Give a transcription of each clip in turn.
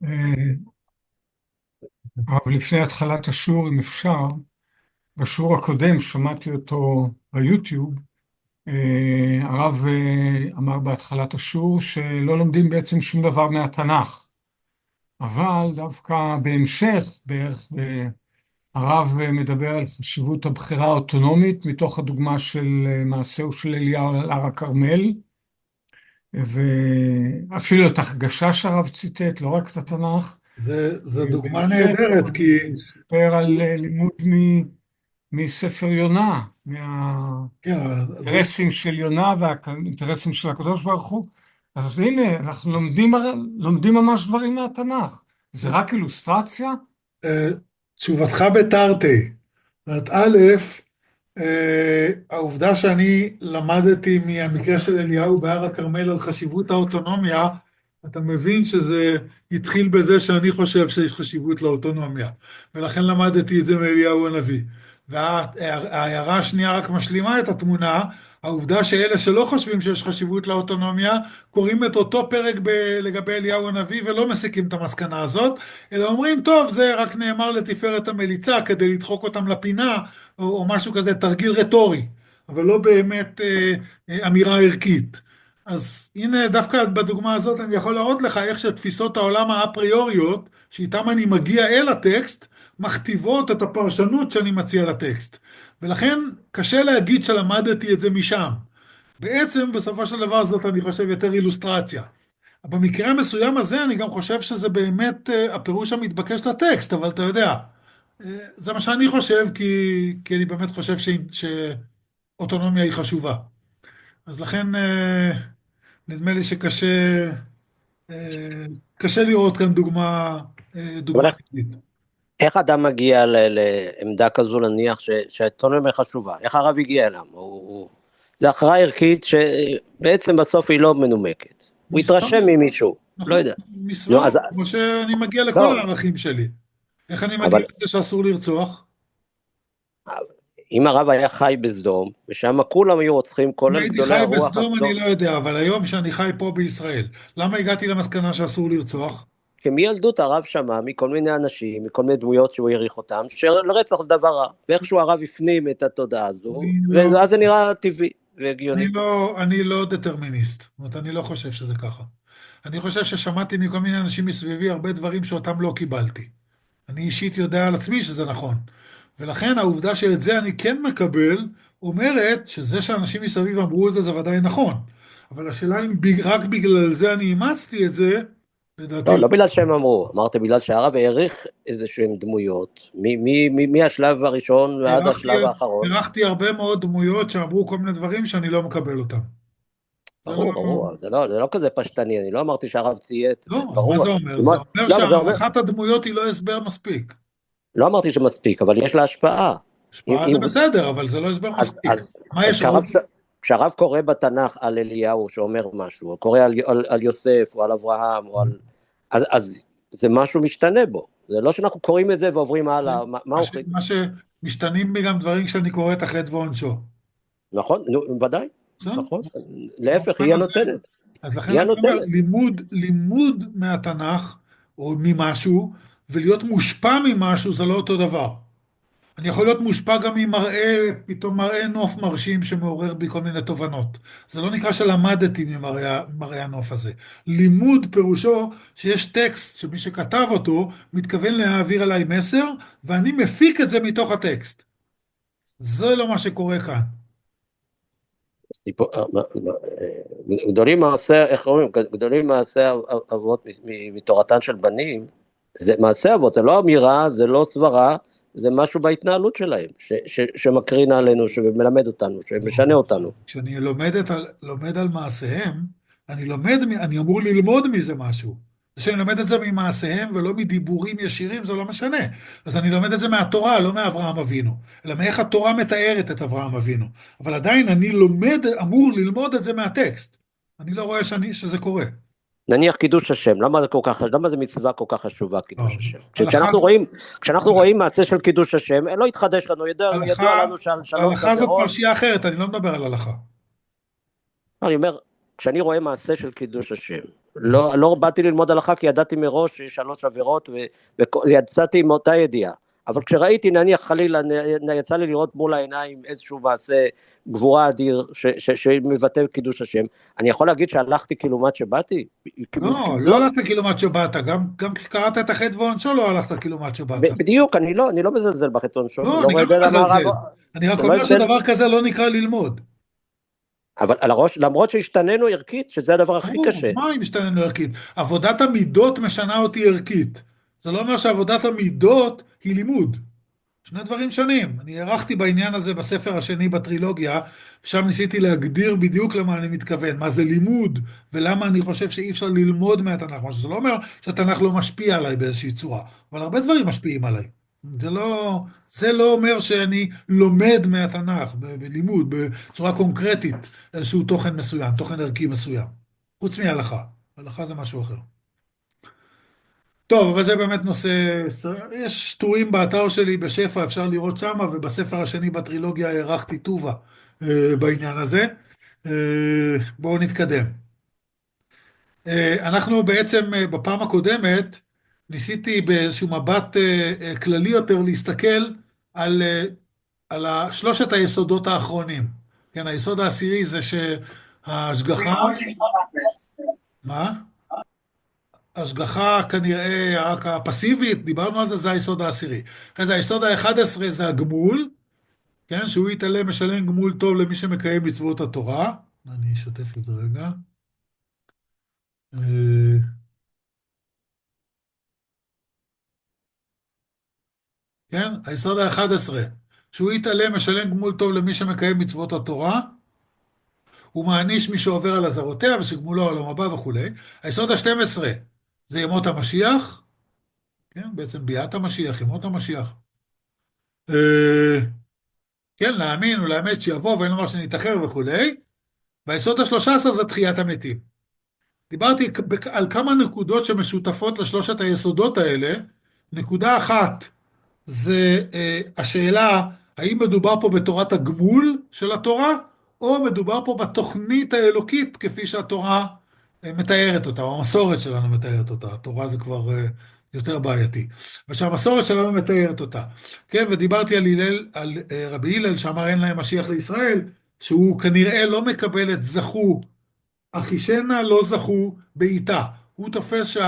אבל לפני התחלת השיעור, אם אפשר, בשיעור הקודם שמעתי אותו ביוטיוב, הרב אמר בהתחלת השיעור שלא לומדים בעצם שום דבר מהתנ"ך, אבל דווקא בהמשך, בערך, הרב מדבר על חשיבות הבחירה האוטונומית מתוך הדוגמה של מעשהו של אליהו על הר הכרמל, ואפילו את הגשש הרב ציטט, לא רק את התנ"ך. זו דוגמה בהמשך נהדרת, הוא כי סיפר על לימוד מספר יונה, כן, מהאינטרסים של יונה והאינטרסים של הקדוש ברוך הוא. אז הנה, אנחנו לומדים ממש דברים מהתנ"ך. זה רק אילוסטרציה? אה, תשובתך בתרתי. זאת אומרת, א', העובדה שאני למדתי מהמקרה של אליהו בהר הכרמל על חשיבות האוטונומיה, אתה מבין שזה התחיל בזה שאני חושב שיש חשיבות לאוטונומיה, ולכן למדתי את זה מאליהו הנביא. וההערה השנייה רק משלימה את התמונה, העובדה שאלה שלא חושבים שיש חשיבות לאוטונומיה, קוראים את אותו פרק לגבי אליהו הנביא ולא מסיקים את המסקנה הזאת, אלא אומרים, טוב, זה רק נאמר לתפארת המליצה כדי לדחוק אותם לפינה, או משהו כזה, תרגיל רטורי, אבל לא באמת אמירה ערכית. אז הנה, דווקא בדוגמה הזאת אני יכול להראות לך איך שתפיסות העולם האפריוריות, שאיתן אני מגיע אל הטקסט, מכתיבות את הפרשנות שאני מציע לטקסט. ולכן קשה להגיד שלמדתי את זה משם. בעצם, בסופו של דבר זאת, אני חושב, יותר אילוסטרציה. במקרה המסוים הזה אני גם חושב שזה באמת הפירוש המתבקש לטקסט, אבל אתה יודע, זה מה שאני חושב, כי אני באמת חושב שאוטונומיה היא חשובה. אז לכן נדמה לי קשה לראות כאן אבל דוגמה נגדית. איך אדם מגיע לעמדה כזו, להניח שהאוטונומיה חשובה? איך הרב הגיע אליו? זה הכרעה ערכית שבעצם בסוף היא לא מנומקת. הוא מספר, התרשם ממישהו, לא נכון, יודע. נו, מספר, אז, כמו שאני מגיע לכל לא, הערכים שלי. איך אני מגיע אבל לזה שאסור לרצוח? אם הרב היה חי בסדום, ושם כולם היו רוצחים, אם כולל הייתי גדולי חי הרוח בסדום אני הסדום, לא יודע, אבל היום שאני חי פה בישראל, למה הגעתי למסקנה שאסור לרצוח? כי מילדות הרב שמע מכל מיני אנשים, מכל מיני דמויות שהוא העריך אותם, שלרצח זה דבר רע, ואיכשהו הרב הפנים את התודעה הזו, אני לא, ואז זה נראה טבעי והגיוני. אני לא דטרמיניסט, זאת אומרת, אני לא חושב שזה ככה. אני חושב ששמעתי מכל מיני אנשים מסביבי הרבה דברים שאותם לא קיבלתי. אני אישית יודע על עצמי שזה נכון. ולכן העובדה שאת זה אני כן מקבל, אומרת שזה שאנשים מסביב אמרו את זה, זה ודאי נכון. אבל השאלה אם רק בגלל זה אני אימצתי את זה, לדעתי לא, לא. לא בגלל שהם אמרו, אמרת בגלל שהרב העריך איזה שהם דמויות, מהשלב הראשון ועד הערכתי, השלב האחרון. הערכתי הרבה מאוד דמויות שאמרו כל מיני דברים שאני לא מקבל אותם. זה לא, ברור, ברור, זה לא כזה פשטני, אני לא אמרתי שהרב ציית, לא, אז מה ברור. זה אומר? זה אומר לא, אבל זה אומר, שהערכת הדמויות היא לא הסבר מספיק. לא אמרתי שמספיק, אבל יש לה השפעה. השפעה זה בסדר, אבל זה לא הסבר מספיק. מה אז יש עוד? כשהרב קורא בתנ"ך על אליהו שאומר משהו, או קורא על יוסף, או על אברהם, אז זה משהו משתנה בו. זה לא שאנחנו קוראים את זה ועוברים הלאה, מה הולכים? מה שמשתנים בי גם דברים כשאני קורא את החטא ועונשו. נכון, נו, ודאי, בסדר? נכון. להפך, במובן היא הזה, הנותנת. אז לכן היא אני אומר, הנותנת. לימוד מהתנ"ך, או ממשהו, ולהיות מושפע ממשהו זה לא אותו דבר. אני יכול להיות מושפע גם פתאום מראה נוף מרשים שמעורר בי כל מיני תובנות. זה לא נקרא שלמדתי ממראה הנוף הזה. לימוד פירושו שיש טקסט שמי שכתב אותו מתכוון להעביר עליי מסר, ואני מפיק את זה מתוך הטקסט. זה לא מה שקורה כאן. גדולים מעשה, איך אומרים, גדולים מעשה אבות מתורתן של בנים, זה מעשה אבות, זה לא אמירה, זה לא סברה, זה משהו בהתנהלות שלהם, שמקרין עלינו, שמלמד אותנו, שמשנה אותנו. כשאני לומד על מעשיהם, אני אמור ללמוד מזה משהו. זה שאני לומד את זה ממעשיהם ולא מדיבורים ישירים, זה לא משנה. אז אני לומד את זה מהתורה, לא מאברהם אבינו, אלא מאיך התורה מתארת את אברהם אבינו. אבל עדיין אני אמור ללמוד את זה מהטקסט. אני לא רואה שזה קורה. נניח קידוש השם, למה זה מצווה כל כך חשובה קידוש השם? הלכה, כשאנחנו רואים מעשה של קידוש השם, לא יתחדש לנו, ידוע לנו שעל שלוש הלכה זאת הדורות, פרשייה אחרת, אני לא מדבר על הלכה. אני אומר, כשאני רואה מעשה של קידוש השם, לא באתי ללמוד הלכה, כי ידעתי מראש שיש 3 עבירות, ויצאתי עם אותה ידיעה. אבל כשראיתי, נניח חלילה, יצא לי לראות מול העיניים איזשהו מעשה גבורה אדיר, שמבטא קידוש השם, אני יכול להגיד שהלכתי קילומט שבאתי? לא הלכת קילומט שבאת, גם כשקראת את החטא ועונשו לא הלכת קילומט שבאת. בדיוק, אני לא מזלזל בחטא ועונשו, לא, אני לא אני רואה גם לא הבדל מזלזל. המערב, אני רק לא אומר הבדל, שדבר כזה לא נקרא ללמוד. אבל למרות שהשתננו ערכית, שזה הדבר הכי קשה. מה אם השתננו ערכית? עבודת המידות משנה אותי ערכית. זה לא אומר שעבודת המידות היא לימוד. שני דברים שונים. אני ערכתי בעניין הזה בספר השני בטרילוגיה, ושם ניסיתי להגדיר בדיוק למה אני מתכוון, מה זה לימוד, ולמה אני חושב שאי אפשר ללמוד מהתנ"ך. מה שזה לא אומר שהתנ"ך לא משפיע עליי באיזושהי צורה, אבל הרבה דברים משפיעים עליי. זה לא אומר שאני לומד מהתנ"ך בלימוד, בצורה קונקרטית, איזשהו תוכן מסוים, תוכן ערכי מסוים. חוץ מהלכה. הלכה זה משהו אחר. טוב, אבל זה באמת נושא, יש טורים באתר שלי בשפע, אפשר לראות שמה, ובספר השני בטרילוגיה הערכתי טובה בעניין הזה. בואו נתקדם. אנחנו בעצם בפעם הקודמת ניסיתי באיזשהו מבט כללי יותר להסתכל על שלושת היסודות האחרונים. כן, היסוד העשירי זה שההשגחה... מה? השגחה כנראה הפסיבית, דיברנו על זה, זה היסוד העשירי. אחרי זה היסוד ה-11 זה הגמול, כן, שהוא יתעלה משלם גמול טוב למי שמקיים מצוות התורה. אני אשתף את זה רגע. כן, היסוד ה-11, שהוא יתעלה משלם גמול טוב למי שמקיים מצוות התורה, הוא מעניש מי שעובר על אזהרותיה ושגמולו העולם הבא וכו'. היסוד ה-12 זה ימות המשיח, כן, בעצם ביאת המשיח, ימות המשיח. כן, להאמין ולאמת שיבוא ואין לומר שנתאחר וכולי. והיסוד ה-13 זה תחיית המתים. דיברתי על כמה נקודות שמשותפות לשלושת היסודות האלה. נקודה אחת זה השאלה האם מדובר פה בתורת הגמול של התורה, או מדובר פה בתוכנית האלוקית כפי שהתורה מתארת אותה, או המסורת שלנו מתארת אותה. התורה זה כבר יותר בעייתי. ושהמסורת שלנו מתארת אותה. כן, ודיברתי על רבי הלל שאמר אין להם משיח לישראל, שהוא כנראה לא מקבל את זכו, אחישנה לא זכו בעיתה. הוא תופס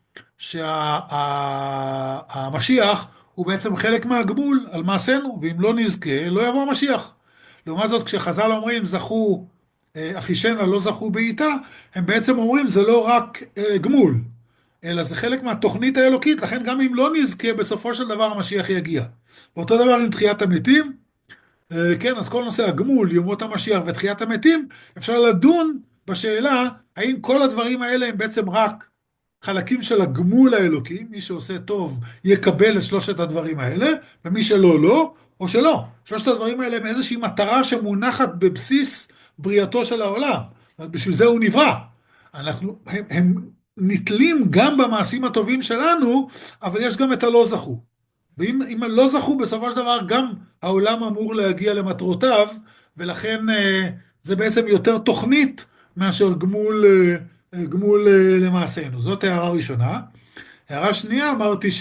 שהמשיח הוא בעצם חלק מהגמול על מעשינו, ואם לא נזכה, לא יבוא המשיח. לעומת זאת, כשחז"ל אומרים זכו אחישנה לא זכו בעיתה, הם בעצם אומרים זה לא רק גמול, אלא זה חלק מהתוכנית האלוקית, לכן גם אם לא נזכה, בסופו של דבר המשיח יגיע. ואותו דבר עם תחיית המתים, כן, אז כל נושא הגמול, ימות המשיח ותחיית המתים, אפשר לדון בשאלה האם כל הדברים האלה הם בעצם רק חלקים של הגמול האלוקי, מי שעושה טוב יקבל את שלושת הדברים האלה, ומי שלא, לא, או שלא. שלושת הדברים האלה הם איזושהי מטרה שמונחת בבסיס בריאתו של העולם. בשביל זה הוא נברא. הם נתלים גם במעשים הטובים שלנו, אבל יש גם את הלא זכו. ואם לא זכו, בסופו של דבר גם העולם אמור להגיע למטרותיו, ולכן זה בעצם יותר תוכנית מאשר גמול למעשינו. זאת הערה ראשונה. הערה שנייה, אמרתי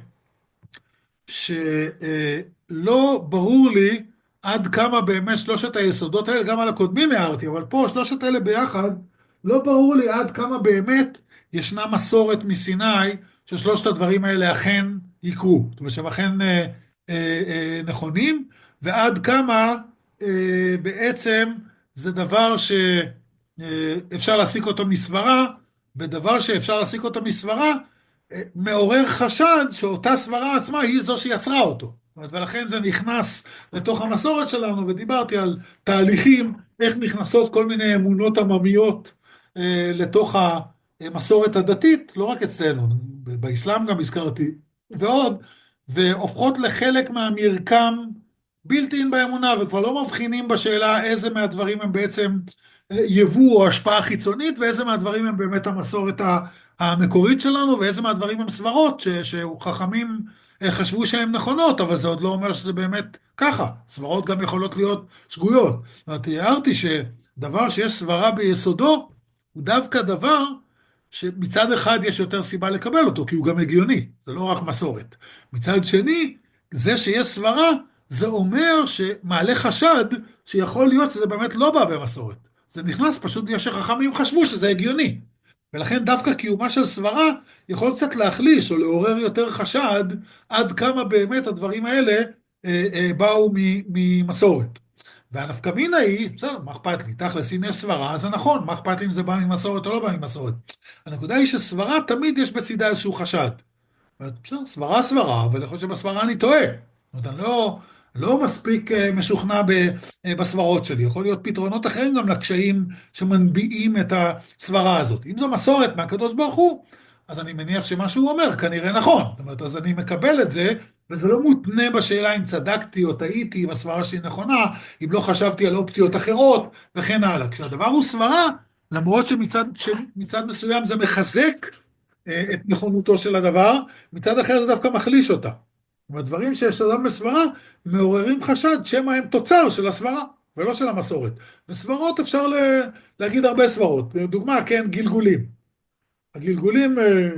שלא ברור לי עד כמה באמת שלושת היסודות האלה, גם על הקודמים הערתי, אבל פה שלושת האלה ביחד, לא ברור לי עד כמה באמת ישנה מסורת מסיני ששלושת הדברים האלה אכן יקרו. זאת אומרת שהם אכן נכונים, ועד כמה בעצם זה דבר שאפשר להסיק אותו מסברה, ודבר שאפשר להסיק אותו מסברה, מעורר חשד שאותה סברה עצמה היא זו שיצרה אותו. ולכן זה נכנס לתוך המסורת שלנו, ודיברתי על תהליכים, איך נכנסות כל מיני אמונות עממיות לתוך המסורת הדתית, לא רק אצלנו, באסלאם גם הזכרתי, ועוד, והופכות לחלק מהמרקם בלתי אין באמונה, וכבר לא מבחינים בשאלה איזה מהדברים הם בעצם יבוא או השפעה חיצונית, ואיזה מהדברים הם באמת המסורת המקורית שלנו, ואיזה מהדברים הם סברות שחכמים חשבו שהן נכונות, אבל זה עוד לא אומר שזה באמת ככה. סברות גם יכולות להיות שגויות. זאת אומרת, הערתי שדבר שיש סברה ביסודו, הוא דווקא דבר שמצד אחד יש יותר סיבה לקבל אותו, כי הוא גם הגיוני, זה לא רק מסורת. מצד שני, זה שיש סברה, זה אומר שמעלה חשד שיכול להיות שזה באמת לא בא במסורת. זה נכנס פשוט בגלל שחכמים חשבו שזה הגיוני. ולכן דווקא קיומה של סברה יכול קצת להחליש או לעורר יותר חשד עד כמה באמת הדברים האלה באו ממסורת. והנפקא מינה היא, בסדר, מה אכפת לי? תכלס, אם יש סברה, זה נכון, מה אכפת לי אם זה בא ממסורת או לא בא ממסורת? הנקודה היא שסברה תמיד יש בצידה איזשהו חשד. בסדר, סברה, אבל יכול להיות שבסברה אני טועה. זאת אומרת, אני לא מספיק משוכנע בסברות שלי. יכול להיות פתרונות אחרים גם לקשיים שמנביאים את הסברה הזאת. אם זו מסורת מהקדוש ברוך הוא, אז אני מניח שמה שהוא אומר כנראה נכון. זאת אומרת, אז אני מקבל את זה, וזה לא מותנה בשאלה אם צדקתי או טעיתי, אם הסברה שלי נכונה, אם לא חשבתי על אופציות אחרות, וכן הלאה. כשהדבר הוא סברה, למרות שמצד מסוים זה מחזק את נכונותו של הדבר, מצד אחר זה דווקא מחליש אותה. והדברים שיש אדם בסברה מעוררים חשד שמא הם תוצר של הסברה ולא של המסורת. בסברות אפשר להגיד הרבה סברות. דוגמה, כן, גלגולים. הגלגולים,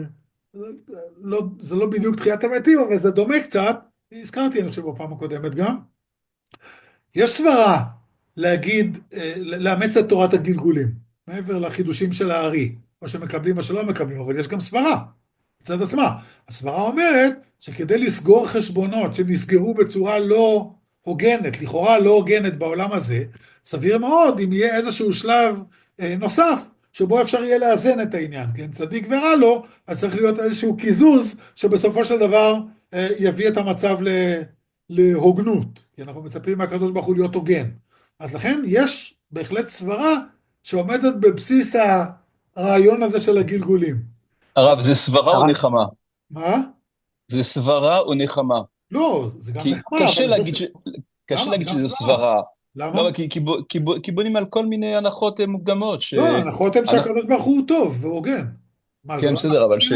זה לא בדיוק תחיית המתים, אבל זה דומה קצת, הזכרתי אני חושב בפעם הקודמת גם, יש סברה להגיד, לאמץ את תורת הגלגולים, מעבר לחידושים של הארי, או שמקבלים או שלא מקבלים, אבל יש גם סברה, מצד עצמה. הסברה אומרת שכדי לסגור חשבונות שנסגרו בצורה לא הוגנת, לכאורה לא הוגנת בעולם הזה, סביר מאוד אם יהיה איזשהו שלב נוסף, שבו אפשר יהיה לאזן את העניין, כן? צדיק ורע לו, אז צריך להיות איזשהו קיזוז, שבסופו של דבר יביא את המצב להוגנות, כי אנחנו מצפים מהקדוש ברוך הוא להיות הוגן. אז לכן יש בהחלט סברה שעומדת בבסיס הרעיון הזה של הגלגולים. הרב, זה סברה או נחמה? מה? זה סברה או נחמה? לא, זה גם כי נחמה. קשה להגיד קשה להגיד שזה סברה. למה? לא, כי בונים על כל מיני הנחות מוקדמות. לא, ההנחות הן שהקדוש ברוך הוא טוב והוגן. כן, בסדר, אבל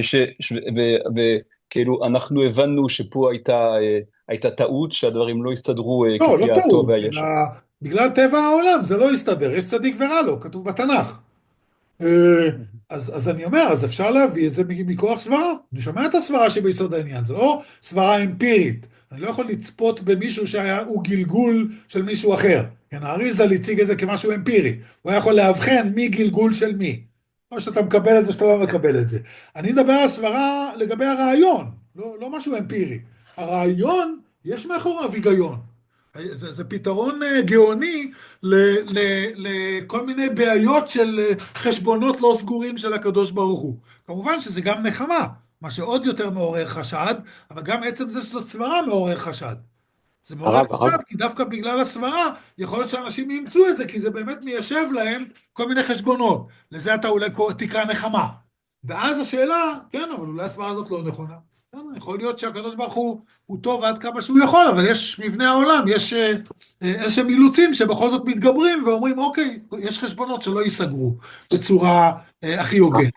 וכאילו אנחנו הבנו שפה הייתה טעות, שהדברים לא הסתדרו כפי הטוב והישר. בגלל טבע העולם זה לא יסתדר, יש צדיק ורע לו, כתוב בתנ"ך. אז אני אומר, אז אפשר להביא את זה מכוח סברה. אני שומע את הסברה שביסוד העניין, זה לא סברה אמפירית. אני לא יכול לצפות במישהו שהוא גלגול של מישהו אחר. כן, האריז"ל הציג את זה כמשהו אמפירי. הוא היה יכול להבחן מי גלגול של מי. או שאתה מקבל את זה, שאתה לא מקבל את זה. אני מדבר על סברה לגבי הרעיון, לא משהו אמפירי. הרעיון, יש מאחוריו היגיון. זה פתרון גאוני לכל מיני בעיות של חשבונות לא סגורים של הקדוש ברוך הוא. כמובן שזה גם נחמה, מה שעוד יותר מעורר חשד, אבל גם עצם זה שזאת סברה מעורר חשד. זה מעורר חשד, כי דווקא בגלל הסברה, יכול להיות שאנשים ימצאו את זה, כי זה באמת מיישב להם כל מיני חשבונות. לזה אתה אולי תקרא נחמה. ואז השאלה, כן, אבל אולי הסברה הזאת לא נכונה. יכול להיות שהקדוש ברוך הוא טוב עד כמה שהוא יכול, אבל יש מבנה העולם, יש איזשהם אילוצים שבכל זאת מתגברים ואומרים, אוקיי, יש חשבונות שלא ייסגרו בצורה הכי הוגנת.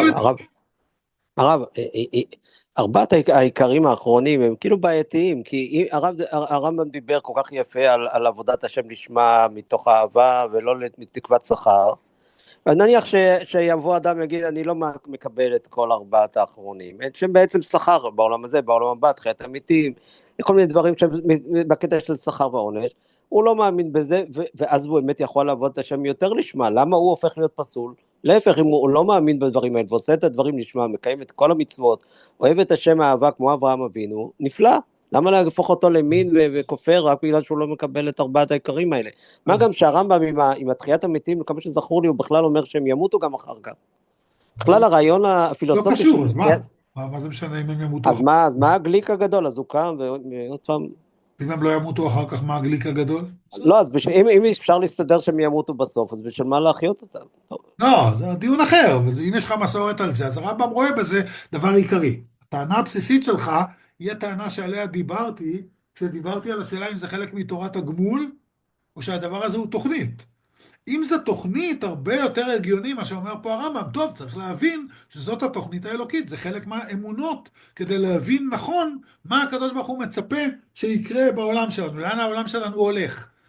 הרב, ארבעת העיקרים האחרונים הם כאילו בעייתיים, כי הרמב"ם דיבר כל כך יפה על עבודת השם לשמה מתוך אהבה ולא מתקוות שכר, נניח שיבוא אדם ויגיד, אני לא מקבל את כל ארבעת האחרונים, שהם בעצם שכר בעולם הזה, בעולם הבא, תחיית המתים, כל מיני דברים בקטע של שכר ועונש, הוא לא מאמין בזה, ואז הוא באמת יכול לעבוד את השם יותר לשמה. למה הוא הופך להיות פסול? להפך, אם הוא לא מאמין בדברים האלה, ועושה את הדברים לשמה, מקיים את כל המצוות, אוהב את השם האהבה כמו אברהם אבינו, נפלא. למה להפוך אותו למין וכופר רק בגלל שהוא לא מקבל את ארבעת העיקרים האלה? מה גם שהרמב"ם עם התחיית המתים, כמה שזכור לי, הוא בכלל אומר שהם ימותו גם אחר כך. בכלל הרעיון הפילוסופי... לא קשור, אז מה זה משנה אם הם ימותו? אז מה הגליק הגדול? אז הוא קם ועוד פעם... אם הם לא ימותו אחר כך, מה הגליק הגדול? לא, אז אם אפשר להסתדר שהם ימותו בסוף, אז בשביל מה להחיות אותם? לא, זה דיון אחר, אם יש לך מסורת על זה, אז הרמב"ם רואה בזה דבר עיקרי. הטענה הבסיסית שלך היא הטענה שעליה דיברתי, כשדיברתי על השאלה אם זה חלק מתורת הגמול, או שהדבר הזה הוא תוכנית. אם זו תוכנית הרבה יותר הגיוני, מה שאומר פה הרמב"ם, טוב, צריך להבין שזאת התוכנית האלוקית, זה חלק מהאמונות, כדי להבין נכון מה הקדוש ברוך הוא מצפה שיקרה בעולם שלנו, לאן העולם שלנו הולך.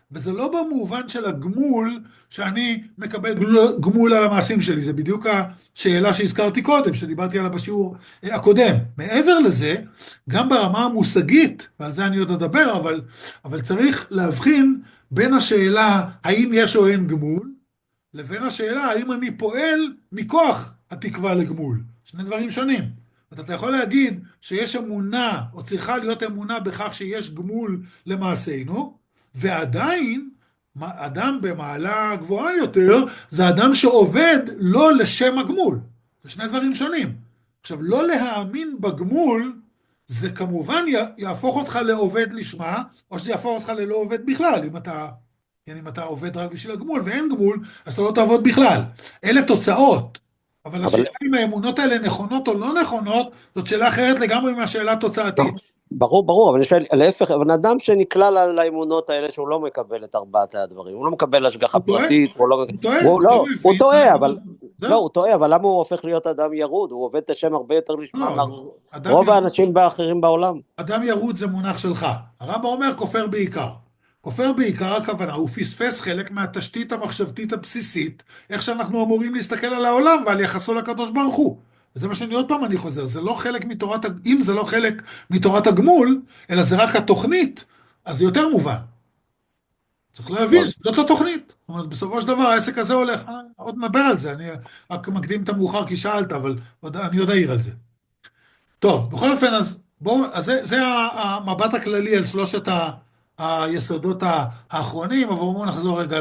וזה לא במובן של הגמול, שאני מקבל גמול על המעשים שלי, זה בדיוק השאלה שהזכרתי קודם, שדיברתי עליה בשיעור הקודם. מעבר לזה, גם ברמה המושגית, ועל זה אני עוד אדבר, אבל צריך להבחין בין השאלה האם יש או אין גמול, לבין השאלה האם אני פועל מכוח התקווה לגמול. שני דברים שונים. אתה יכול להגיד שיש אמונה, או צריכה להיות אמונה בכך שיש גמול למעשינו, ועדיין, אדם במעלה גבוהה יותר, זה אדם שעובד לא לשם הגמול. זה שני דברים שונים. עכשיו, לא להאמין בגמול, זה כמובן יהפוך אותך לעובד לשמה, או שזה יהפוך אותך ללא עובד בכלל, אם אתה עובד רק בשביל הגמול ואין גמול, אז אתה לא תעבוד בכלל. אלה תוצאות. אבל השאלה אם האמונות האלה נכונות או לא נכונות, זאת שאלה אחרת לגמרי מהשאלה התוצאתית. ברור, אבל אני שואל, להפך, אבל אדם שנקלע לאמונות האלה שהוא לא מקבל את ארבעת הדברים, הוא לא מקבל השגחה פרטית, הוא טועה, אבל למה הוא הופך להיות אדם ירוד? הוא עובד את השם הרבה יותר לשמה, רוב האנשים האחרים בעולם. אדם ירוד זה מונח שלך. הרמב"ם אומר כופר בעיקר. כופר בעיקר הכוונה, הוא פספס חלק מהתשתית המחשבתית הבסיסית, איך שאנחנו אמורים להסתכל על העולם ועל יחסו לקדוש ברוך הוא. וזה מה שאני עוד פעם אני חוזר, זה לא חלק מתורת, אם זה לא חלק מתורת הגמול, אלא זה רק התוכנית, אז זה יותר מובן. צריך להבין, זאת התוכנית. זאת אומרת, בסופו של דבר העסק הזה הולך, עוד נדבר על זה, אני רק מקדים את המאוחר כי שאלת, אבל אני עוד אעיר על זה. טוב, בכל אופן, אז בואו, זה המבט הכללי על שלושת היסודות האחרונים, אבל בואו נחזור רגע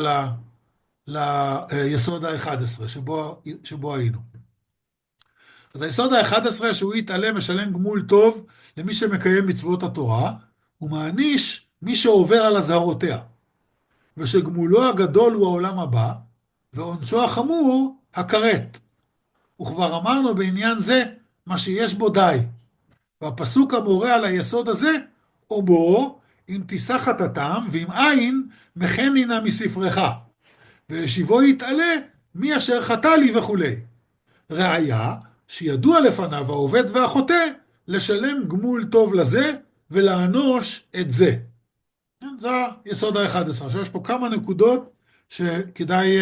ליסוד ה-11, שבו היינו. אז היסוד ה-11, שהוא יתעלם, משלם גמול טוב למי שמקיים מצוות התורה, הוא מעניש מי שעובר על אזהרותיה, ושגמולו הגדול הוא העולם הבא, ועונשו החמור הכרת. וכבר אמרנו בעניין זה, מה שיש בו די. והפסוק המורה על היסוד הזה, או בו, אם תישא חטאתם, ואם אין, מכן הנה מספרך. וישיבו יתעלה, מי אשר חטא לי וכו'. ראיה, שידוע לפניו העובד והחוטא, לשלם גמול טוב לזה, ולענוש את זה. זה היסוד ה-11. עכשיו יש פה כמה נקודות, שכדאי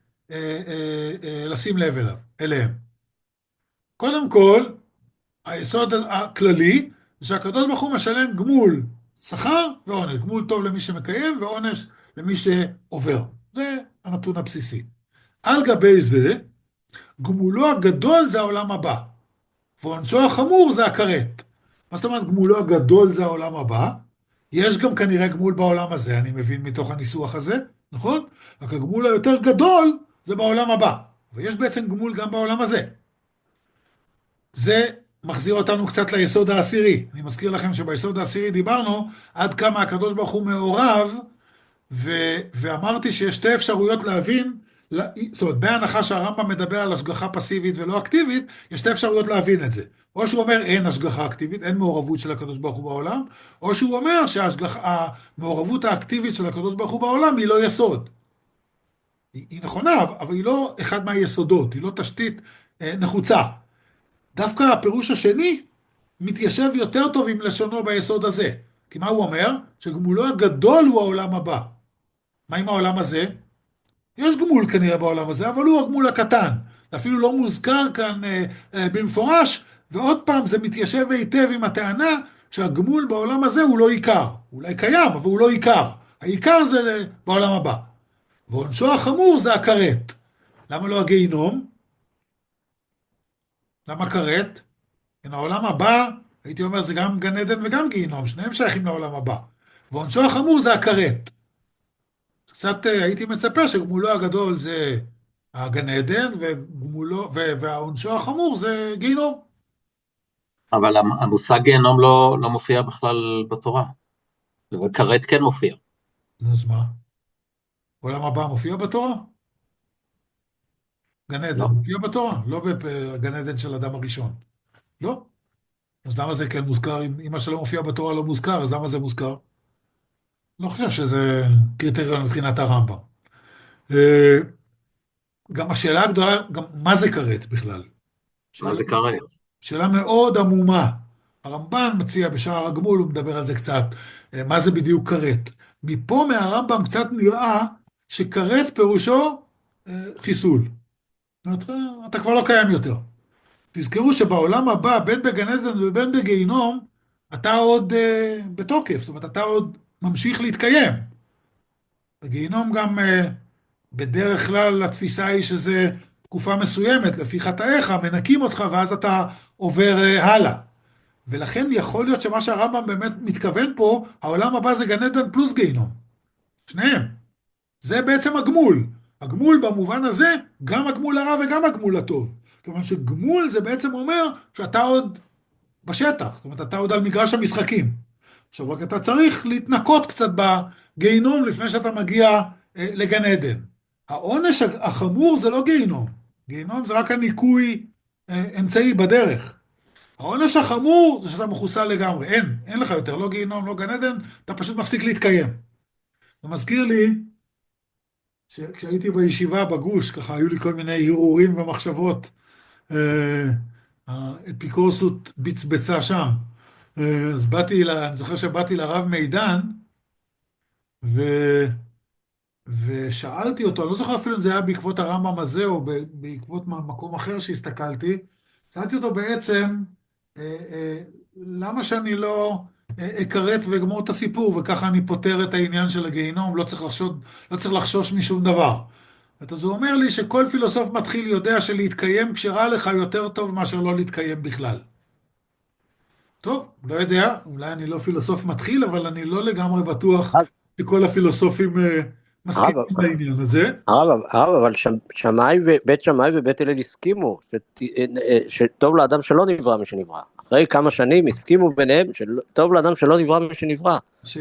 לשים לב אליהם. קודם כל, היסוד הכללי, זה שהקדוש ברוך הוא משלם גמול שכר ועונש, גמול טוב למי שמקיים ועונש למי שעובר. זה הנתון הבסיסי. על גבי זה, גמולו הגדול זה העולם הבא, ועונשו החמור זה הכרת. מה זאת אומרת גמולו הגדול זה העולם הבא? יש גם כנראה גמול בעולם הזה, אני מבין מתוך הניסוח הזה, נכון? רק הגמול היותר גדול זה בעולם הבא, ויש בעצם גמול גם בעולם הזה. זה מחזיר אותנו קצת ליסוד העשירי. אני מזכיר לכם שביסוד העשירי דיברנו עד כמה הקדוש ברוך הוא מעורב, ואמרתי שיש שתי אפשרויות להבין, זאת אומרת, בהנחה שהרמב"ם מדבר על השגחה פסיבית ולא אקטיבית, יש שתי אפשרויות להבין את זה. או שהוא אומר אין השגחה אקטיבית, אין מעורבות של הקדוש ברוך הוא בעולם, או שהוא אומר שהמעורבות האקטיבית של הקדוש ברוך הוא בעולם היא לא יסוד. היא נכונה, אבל היא לא אחד מהיסודות, היא לא תשתית נחוצה. דווקא הפירוש השני מתיישב יותר טוב עם לשונו ביסוד הזה. כי מה הוא אומר? שגמולו הגדול הוא העולם הבא. מה עם העולם הזה? יש גמול כנראה בעולם הזה, אבל הוא הגמול הקטן. אפילו לא מוזכר כאן במפורש, ועוד פעם זה מתיישב היטב עם הטענה שהגמול בעולם הזה הוא לא עיקר. אולי קיים, אבל הוא לא עיקר. העיקר זה בעולם הבא. ועונשו החמור זה הכרת. למה לא הגיהינום? למה כרת? כן, העולם הבא, הייתי אומר, זה גם גן עדן וגם גיהינום, שניהם שייכים לעולם הבא. ועונשו החמור זה הכרת. קצת הייתי מצפה שגמולו הגדול זה הגן עדן, והעונשו החמור זה גיהינום. אבל המושג גיהינום לא מופיע בכלל בתורה, וכרת כן מופיע. אז מה? עולם הבא מופיע בתורה? גן עדן מופיע בתורה, לא בגן עדן של אדם הראשון. לא? אז למה זה כן מוזכר? אם מה שלא מופיע בתורה לא מוזכר, אז למה זה מוזכר? לא חושב שזה קריטריון מבחינת הרמב"ם. גם השאלה הגדולה, גם מה זה כרת בכלל? מה זה כרת? שאלה מאוד עמומה. הרמב"ן מציע בשער הגמול, הוא מדבר על זה קצת, מה זה בדיוק כרת? מפה מהרמב"ם קצת נראה שכרת פירושו חיסול. זאת אומרת, אתה כבר לא קיים יותר. תזכרו שבעולם הבא, בין בגן עדן ובין בגיהינום, אתה עוד בתוקף, זאת אומרת, אתה עוד ממשיך להתקיים. בגיהינום גם בדרך כלל התפיסה היא שזה תקופה מסוימת, לפי חטאיך, מנקים אותך, ואז אתה עובר הלאה. ולכן יכול להיות שמה שהרמב"ם באמת מתכוון פה, העולם הבא זה גן עדן פלוס גיהינום. שניהם. זה בעצם הגמול. הגמול במובן הזה, גם הגמול הרע וגם הגמול הטוב. כיוון שגמול זה בעצם אומר שאתה עוד בשטח, זאת אומרת, אתה עוד על מגרש המשחקים. עכשיו, רק אתה צריך להתנקות קצת בגיהינום לפני שאתה מגיע לגן עדן. העונש החמור זה לא גיהינום. גיהינום זה רק הניקוי אמצעי בדרך. העונש החמור זה שאתה מחוסל לגמרי. אין לך יותר, לא גיהינום, לא גן עדן, אתה פשוט מפסיק להתקיים. זה מזכיר לי כשהייתי בישיבה בגוש, ככה היו לי כל מיני הרהורים ומחשבות, האפיקורסות בצבצה שם. אז אני זוכר שבאתי לרב מידן, ושאלתי אותו, אני לא זוכר אפילו אם זה היה בעקבות הרמב"ם הזה, או בעקבות מקום אחר שהסתכלתי, שאלתי אותו בעצם, למה שאני לא אקראת ואגמור את הסיפור, וככה אני פותר את העניין של הגיהינום, לא צריך לחשוש משום דבר. אז הוא אומר לי שכל פילוסוף מתחיל יודע שלהתקיים כשרע לך יותר טוב מאשר לא להתקיים בכלל. טוב, לא יודע, אולי אני לא פילוסוף מתחיל, אבל אני לא לגמרי בטוח שכל הפילוסופים מסכימים לעניין הזה. אבל בית שמאי ובית הלל הסכימו שטוב לאדם שלא נברא משנברא. אחרי כמה שנים הסכימו ביניהם שטוב לאדם שלא נברא משנברא.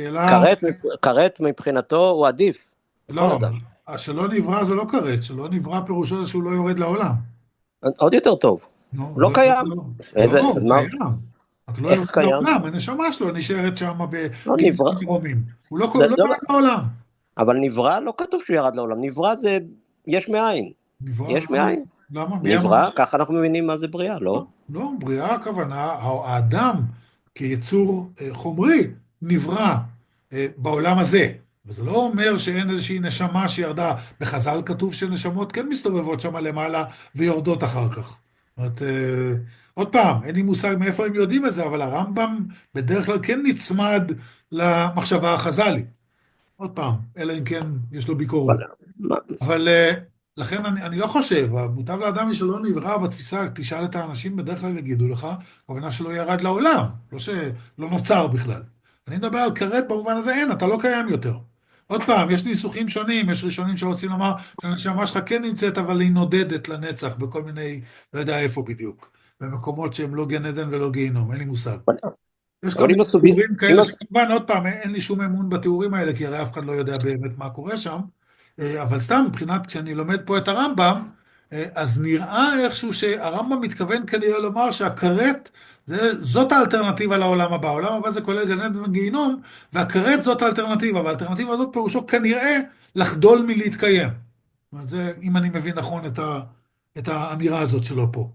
כרת מבחינתו הוא עדיף. לא, שלא נברא זה לא כרת, שלא נברא פירושו זה שהוא לא יורד לעולם. עוד יותר טוב. לא קיים. לא, קיים. אתה לא יורד לעולם, הנשמה שלו נשארת שם בגנזים מרומים. הוא לא יורד לעולם. אבל נברא לא כתוב שהוא ירד לעולם, נברא זה יש מאין. יש מאין. למה? נברא, ככה אנחנו מבינים מה זה בריאה, לא? לא, בריאה הכוונה, האדם כיצור חומרי נברא בעולם הזה. וזה לא אומר שאין איזושהי נשמה שירדה. בחז"ל כתוב שנשמות כן מסתובבות שם למעלה ויורדות אחר כך. זאת אומרת, עוד פעם, אין לי מושג מאיפה הם יודעים את זה, אבל הרמב"ם בדרך כלל כן נצמד למחשבה החז"לית. עוד פעם, אלא אם כן יש לו ביקורת. אבל לכן אני לא חושב, מוטב לאדם שלא נברא בתפיסה, תשאל את האנשים, בדרך כלל יגידו לך, הכוונה שלא ירד לעולם, לא שלא נוצר בכלל. אני מדבר על כרת במובן הזה, אין, אתה לא קיים יותר. עוד פעם, יש ניסוחים שונים, יש ראשונים שרוצים לומר שהנשמה שלך כן נמצאת, אבל היא נודדת לנצח בכל מיני, לא יודע איפה בדיוק, במקומות שהם לא גן עדן ולא גיהינום, אין לי מושג. יש כל מיני תיאורים כאלה שכמובן, עוד פעם, אין לי שום אמון בתיאורים האלה, כי הרי אף אחד לא יודע באמת מה קורה שם, אבל סתם, מבחינת, כשאני לומד פה את הרמב"ם, אז נראה איכשהו שהרמב"ם מתכוון כנראה לומר שהכרת, זאת האלטרנטיבה לעולם הבא. העולם הבא זה כולל גן עדן וגיהינום, והכרת זאת האלטרנטיבה, והאלטרנטיבה הזאת פירושו כנראה לחדול מלהתקיים. זאת אומרת, זה, אם אני מבין נכון את האמירה הזאת שלו פה.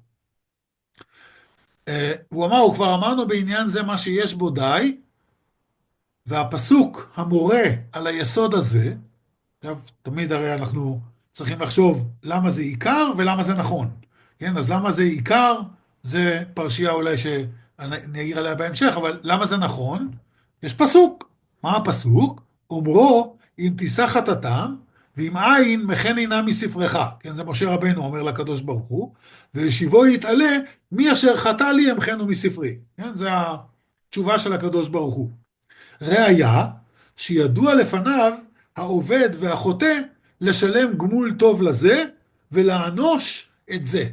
הוא אמר, הוא כבר אמרנו בעניין זה מה שיש בו די, והפסוק המורה על היסוד הזה, עכשיו, תמיד הרי אנחנו צריכים לחשוב למה זה עיקר ולמה זה נכון. כן, אז למה זה עיקר, זה פרשייה אולי שאני אעיר עליה בהמשך, אבל למה זה נכון? יש פסוק. מה הפסוק? אומרו, אם תישא חטאתם, ואם אין, מחן עינה מספרך. כן, זה משה רבנו אומר לקדוש ברוך הוא, וישיבו יתעלה, מי אשר חטא לי ימחנו מספרי. כן, זה התשובה של הקדוש ברוך הוא. ראיה, שידוע לפניו, העובד והחוטא, לשלם גמול טוב לזה, ולענוש את זה.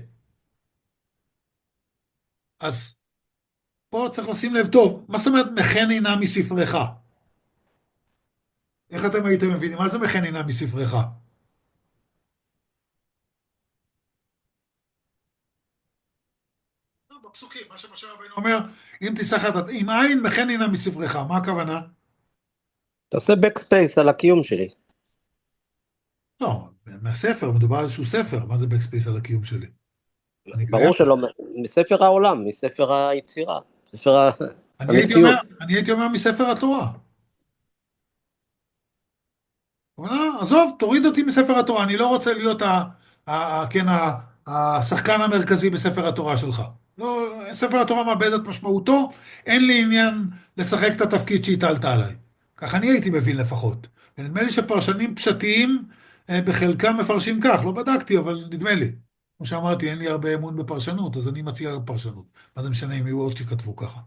אז פה צריך לשים לב טוב, מה זאת אומרת מחן עינה מספרך? איך אתם הייתם מבינים? מה זה מחן עינה מספרך? בפסוקים, מה שמשה רבנו אומר, אם תישא חטאת, אם אין מחן עינה מספרך, מה הכוונה? תעשה backspace על הקיום שלי. לא, מהספר, מדובר על איזשהו ספר, מה זה backspace על הקיום שלי? ברור שלא, מספר העולם, מספר היצירה, ספר המציאות. אני הייתי אומר מספר התורה. עזוב, תוריד אותי מספר התורה, אני לא רוצה להיות כן, השחקן המרכזי בספר התורה שלך. לא, ספר התורה מאבד את משמעותו, אין לי עניין לשחק את התפקיד שהטלת עליי. ככה אני הייתי מבין לפחות. ונדמה לי שפרשנים פשטיים בחלקם מפרשים כך, לא בדקתי, אבל נדמה לי. כמו שאמרתי, אין לי הרבה אמון בפרשנות, אז אני מציע פרשנות. מה זה משנה אם יהיו עוד שכתבו ככה.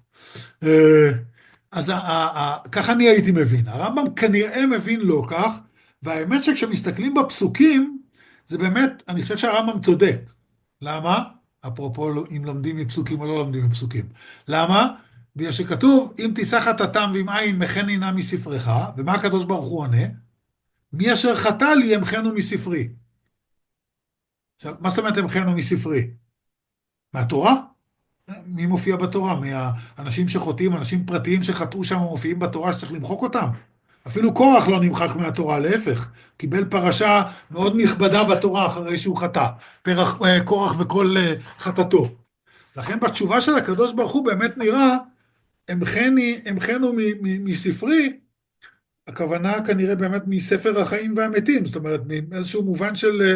אז ככה אני הייתי מבין. הרמב"ם כנראה מבין לא כך, והאמת שכשמסתכלים בפסוקים, זה באמת, אני חושב שהרמב"ם צודק. למה? אפרופו אם לומדים מפסוקים או לא לומדים מפסוקים. למה? בגלל שכתוב, אם תישא חטאתם ועם עין מחני נא מספרך, ומה הקדוש ברוך הוא עונה? מי אשר חטא לי ימחנו מספרי. עכשיו, מה זאת אומרת ימחנו מספרי? מהתורה? מי מופיע בתורה? מהאנשים שחוטאים, אנשים פרטיים שחטאו שם מופיעים בתורה שצריך למחוק אותם? אפילו קורח לא נמחק מהתורה, להפך. קיבל פרשה מאוד נכבדה בתורה אחרי שהוא חטא. קורח וכל חטאתו. לכן בתשובה של הקדוש ברוך הוא באמת נראה, אמחנו מספרי, הכוונה כנראה באמת מספר החיים והמתים, זאת אומרת מאיזשהו מובן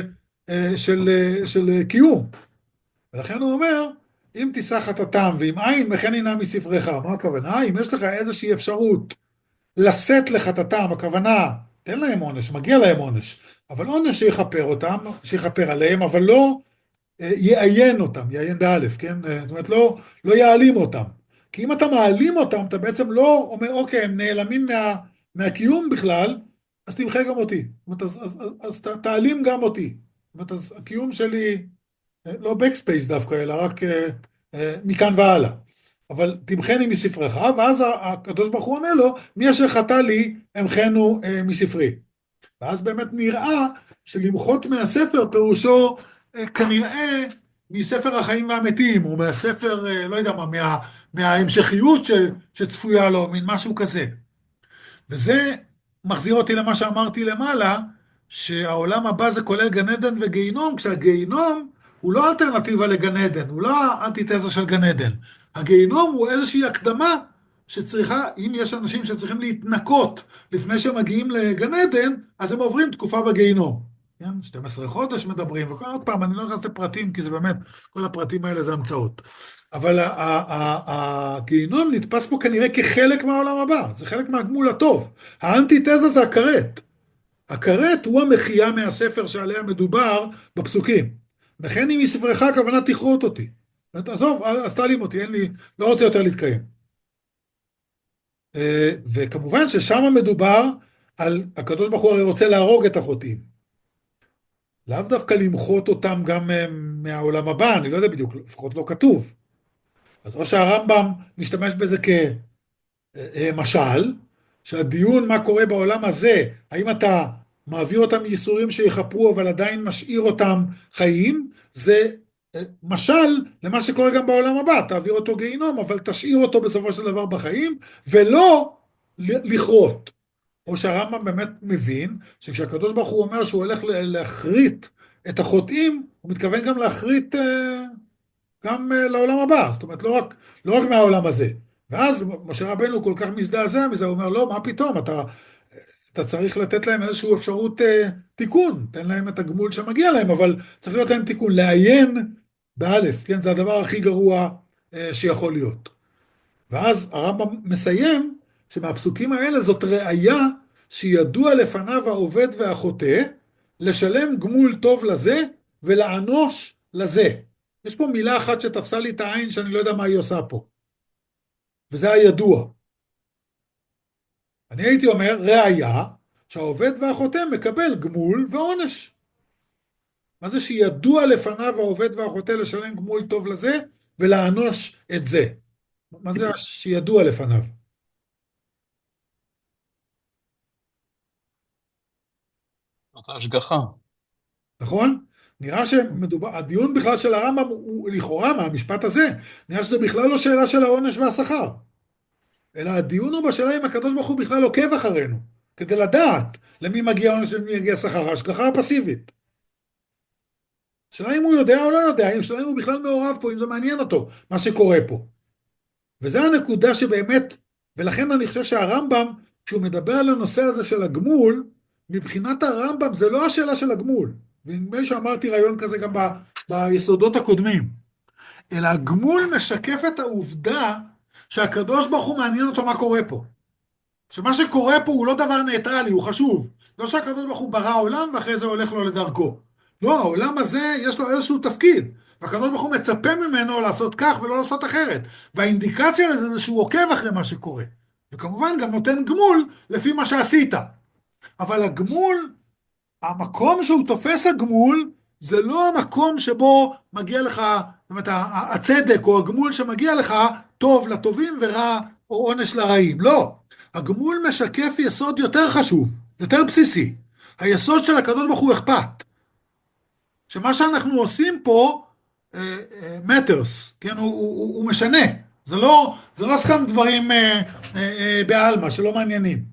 של קיום. ולכן הוא אומר, אם תישא חטאתם ועם עין מחני נא מספרך, מה הכוונה? אם יש לך איזושהי אפשרות לשאת לחטאתם, הכוונה, תן להם עונש, מגיע להם עונש, אבל עונש שיכפר אותם, שיכפר עליהם, אבל לא יעיין אותם, יעיין באלף, כן? זאת אומרת, לא יעלים אותם. כי אם אתה מעלים אותם, אתה בעצם לא אומר, אוקיי, הם נעלמים מהקיום בכלל, אז תמחה גם אותי. זאת אומרת, אז תעלים גם אותי. זאת אומרת, אז הקיום שלי, לא בקספייס דווקא, אלא רק מכאן והלאה. אבל תמחני מספרך, ואז הקדוש ברוך הוא עונה לו, מי אשר חטא לי, אמחנו מספרי. ואז באמת נראה שלמחות מהספר פירושו כנראה מספר החיים והמתים, או מהספר, לא יודע מה, מההמשכיות שצפויה לו, מן משהו כזה. וזה מחזיר אותי למה שאמרתי למעלה, שהעולם הבא זה כולל גן עדן וגיהינום, כשהגיהינום הוא לא אלטרנטיבה לגן עדן, הוא לא אנטיתזה של גן עדן. הגיהינום הוא איזושהי הקדמה שצריכה, אם יש אנשים שצריכים להתנקות לפני שמגיעים לגן עדן, אז הם עוברים תקופה בגיהינום. כן? 12 חודש מדברים, ועוד פעם, אני לא נכנס לפרטים, כי זה באמת, כל הפרטים האלה זה המצאות. אבל הגיהינום נתפס פה כנראה כחלק מהעולם הבא, זה חלק מהגמול הטוב. האנטיתזה זה הכרת. הכרת הוא המחייה מהספר שעליה מדובר בפסוקים. לכן אם מספרך הכוונה תכרות אותי. עזוב, אז תעלים אותי, לא רוצה יותר להתקיים. וכמובן ששם מדובר על, הקדוש ברוך הוא הרי רוצה להרוג את החוטאים. לאו דווקא למחות אותם גם מהעולם הבא, אני לא יודע בדיוק, לפחות לא כתוב. אז או שהרמב"ם משתמש בזה כמשל, שהדיון מה קורה בעולם הזה, האם אתה מעביר אותם ייסורים שיחפרו אבל עדיין משאיר אותם חיים, זה משל למה שקורה גם בעולם הבא, תעביר אותו גיהינום אבל תשאיר אותו בסופו של דבר בחיים, ולא לכרות. או שהרמב"ם באמת מבין שכשהקדוש ברוך הוא אומר שהוא הולך להחריט את החוטאים, הוא מתכוון גם להחריט גם לעולם הבא, זאת אומרת לא רק מהעולם הזה. ואז משה רבנו כל כך מזדעזע מזה, הוא אומר לא, מה פתאום, אתה צריך לתת להם איזושהי אפשרות תיקון, תן להם את הגמול שמגיע להם, אבל צריך להיות להם תיקון, לעיין באלף, כן, זה הדבר הכי גרוע שיכול להיות. ואז הרמב"ם מסיים שמהפסוקים האלה זאת ראיה שידוע לפניו העובד והחוטא, לשלם גמול טוב לזה ולענוש לזה. יש פה מילה אחת שתפסה לי את העין שאני לא יודע מה היא עושה פה. וזה הידוע. אני הייתי אומר, ראיה שהעובד והחוטא מקבל גמול ועונש. מה זה שידוע לפניו העובד והחוטא לשלם גמול טוב לזה ולענוש את זה? מה זה שידוע לפניו? זאת ההשגחה. נכון? נראה שמדובר, הדיון בכלל של הרמב"ם הוא לכאורה מהמשפט הזה, נראה שזה בכלל לא שאלה של העונש והשכר, אלא הדיון הוא בשאלה אם הקדוש ברוך הוא בכלל עוקב אחרינו, כדי לדעת למי מגיע עונש ולמי מגיע שכר, ההשגחה הפסיבית. שאלה אם הוא יודע או לא יודע, שאלה אם הוא בכלל מעורב פה, אם זה מעניין אותו, מה שקורה פה. וזה הנקודה שבאמת, ולכן אני חושב שהרמב"ם, כשהוא מדבר על הנושא הזה של הגמול, מבחינת הרמב"ם זה לא השאלה של הגמול, ונדמה לי שאמרתי רעיון כזה גם ביסודות הקודמים, אלא הגמול משקף את העובדה שהקדוש ברוך הוא מעניין אותו מה קורה פה. שמה שקורה פה הוא לא דבר ניטרלי, הוא חשוב. לא שהקדוש ברוך הוא ברא עולם ואחרי זה הולך לו לדרכו. לא, העולם הזה יש לו איזשהו תפקיד, והקדוש ברוך הוא מצפה ממנו לעשות כך ולא לעשות אחרת. והאינדיקציה לזה זה שהוא עוקב אחרי מה שקורה. וכמובן גם נותן גמול לפי מה שעשית. אבל הגמול, המקום שהוא תופס הגמול, זה לא המקום שבו מגיע לך, זאת אומרת, הצדק או הגמול שמגיע לך, טוב לטובים ורע או עונש לרעים. לא. הגמול משקף יסוד יותר חשוב, יותר בסיסי. היסוד של הקדוש ברוך הוא אכפת. שמה שאנחנו עושים פה, matters, כן? הוא משנה. זה לא סתם דברים בעלמא שלא מעניינים.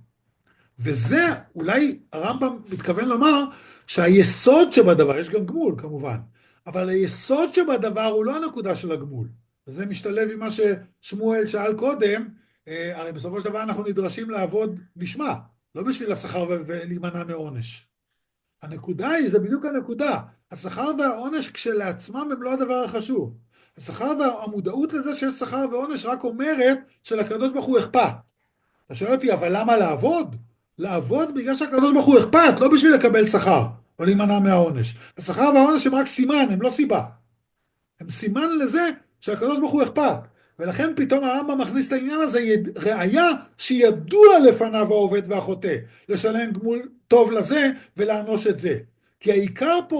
וזה אולי הרמב"ם מתכוון לומר שהיסוד שבדבר, יש גם גמול כמובן, אבל היסוד שבדבר הוא לא הנקודה של הגמול. וזה משתלב עם מה ששמואל שאל קודם, הרי בסופו של דבר אנחנו נדרשים לעבוד לשמה, לא בשביל השכר ולהימנע מעונש. הנקודה היא, זה בדיוק הנקודה, השכר והעונש כשלעצמם הם לא הדבר החשוב. השכר והמודעות לזה שיש שכר ועונש רק אומרת שלקדוש ברוך הוא אכפת. אתה שואל אותי, אבל למה לעבוד? לעבוד בגלל שהקדוש ברוך הוא אכפת, לא בשביל לקבל שכר, או להימנע מהעונש. השכר והעונש הם רק סימן, הם לא סיבה. הם סימן לזה שהקדוש ברוך הוא אכפת. ולכן פתאום הרמב"ם מכניס את העניין הזה, ראיה שידוע לפניו העובד והחוטא, לשלם גמול טוב לזה ולענוש את זה. כי העיקר פה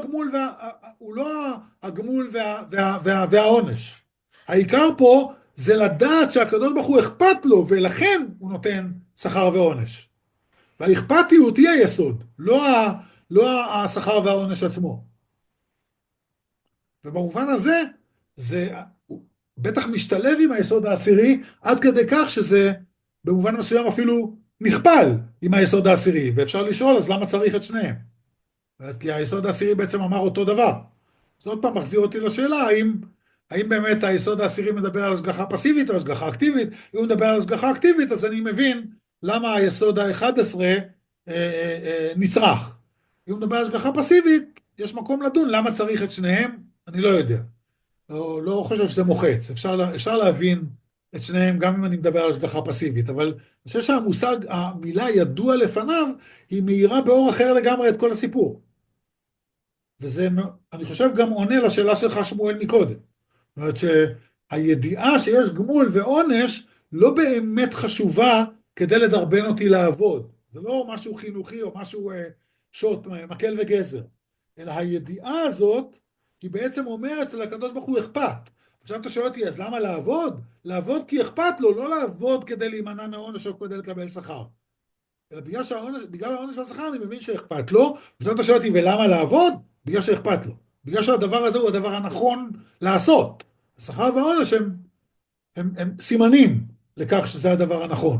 הוא לא הגמול והעונש. העיקר פה זה לדעת שהקדוש ברוך הוא אכפת לו, ולכן הוא נותן שכר ועונש. והאכפתיות היא היסוד, לא השכר והעונש עצמו. ובמובן הזה, זה בטח משתלב עם היסוד העשירי, עד כדי כך שזה במובן מסוים אפילו נכפל עם היסוד העשירי, ואפשר לשאול, אז למה צריך את שניהם? כי היסוד העשירי בעצם אמר אותו דבר. אז עוד פעם מחזיר אותי לשאלה, האם באמת היסוד העשירי מדבר על השגחה פסיבית או השגחה אקטיבית? אם הוא מדבר על השגחה אקטיבית, אז אני מבין למה היסוד ה-11 נצרך. אם הוא מדבר על השגחה פסיבית, יש מקום לדון למה צריך את שניהם, אני לא יודע. לא חושב שזה מוחץ, אפשר להבין את שניהם גם אם אני מדבר על השגחה פסיבית, אבל אני חושב שהמושג, המילה ידוע לפניו, היא מאירה באור אחר לגמרי את כל הסיפור. וזה, אני חושב, גם עונה לשאלה שלך שמואל מקודם. זאת אומרת שהידיעה שיש גמול ועונש לא באמת חשובה כדי לדרבן אותי לעבוד. זה לא משהו חינוכי או משהו שוט, מקל וגזר. אלא הידיעה הזאת היא בעצם אומרת שלקדוש ברוך הוא אכפת. עכשיו אתה שואל אותי, אז למה לעבוד? לעבוד כי אכפת לו, לא לעבוד כדי להימנע מעונש או כדי לקבל שכר. אלא בגלל העונש והשכר אני מבין שאכפת לו, ועכשיו אתה שואל אותי, ולמה לעבוד? בגלל שאכפת לו. בגלל שהדבר הזה הוא הדבר הנכון לעשות. השכר והעונש הם סימנים לכך שזה הדבר הנכון.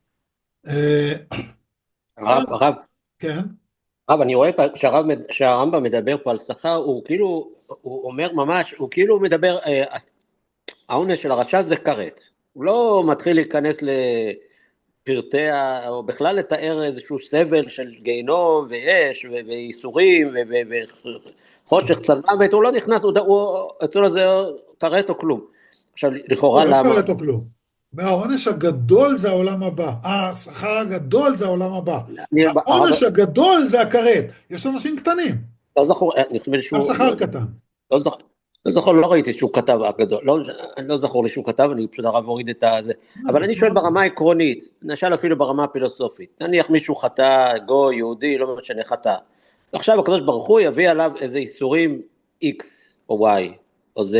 הרב, כן. הרב, אני רואה שהרמב"ם מדבר פה על שכר, הוא כאילו, הוא אומר ממש, הוא כאילו מדבר, העונש של הרשע זה כרת. הוא לא מתחיל להיכנס לפרטי, או בכלל לתאר איזשהו סבל של גיהנום ואש וייסורים וחושך צלמוות, הוא לא נכנס, אצלו זה כרת או כלום. עכשיו, לכאורה למה? לא כרת או כלום. והעונש הגדול זה העולם הבא. השכר הגדול זה העולם הבא. העונש הגדול זה הכרת. יש אנשים קטנים. לא זכור, נכתוב גם שכר קטן. לא זכור, לא ראיתי שהוא כתב הגדול, לא זכור לי שהוא כתב, אני פשוט הרב הוריד את זה. אבל אני שואל ברמה העקרונית, נשאל אפילו ברמה הפילוסופית, נניח מישהו חטא, גוי, יהודי, לא משנה חטא. ועכשיו הקדוש ברוך הוא יביא עליו איזה איסורים X או Y או Z.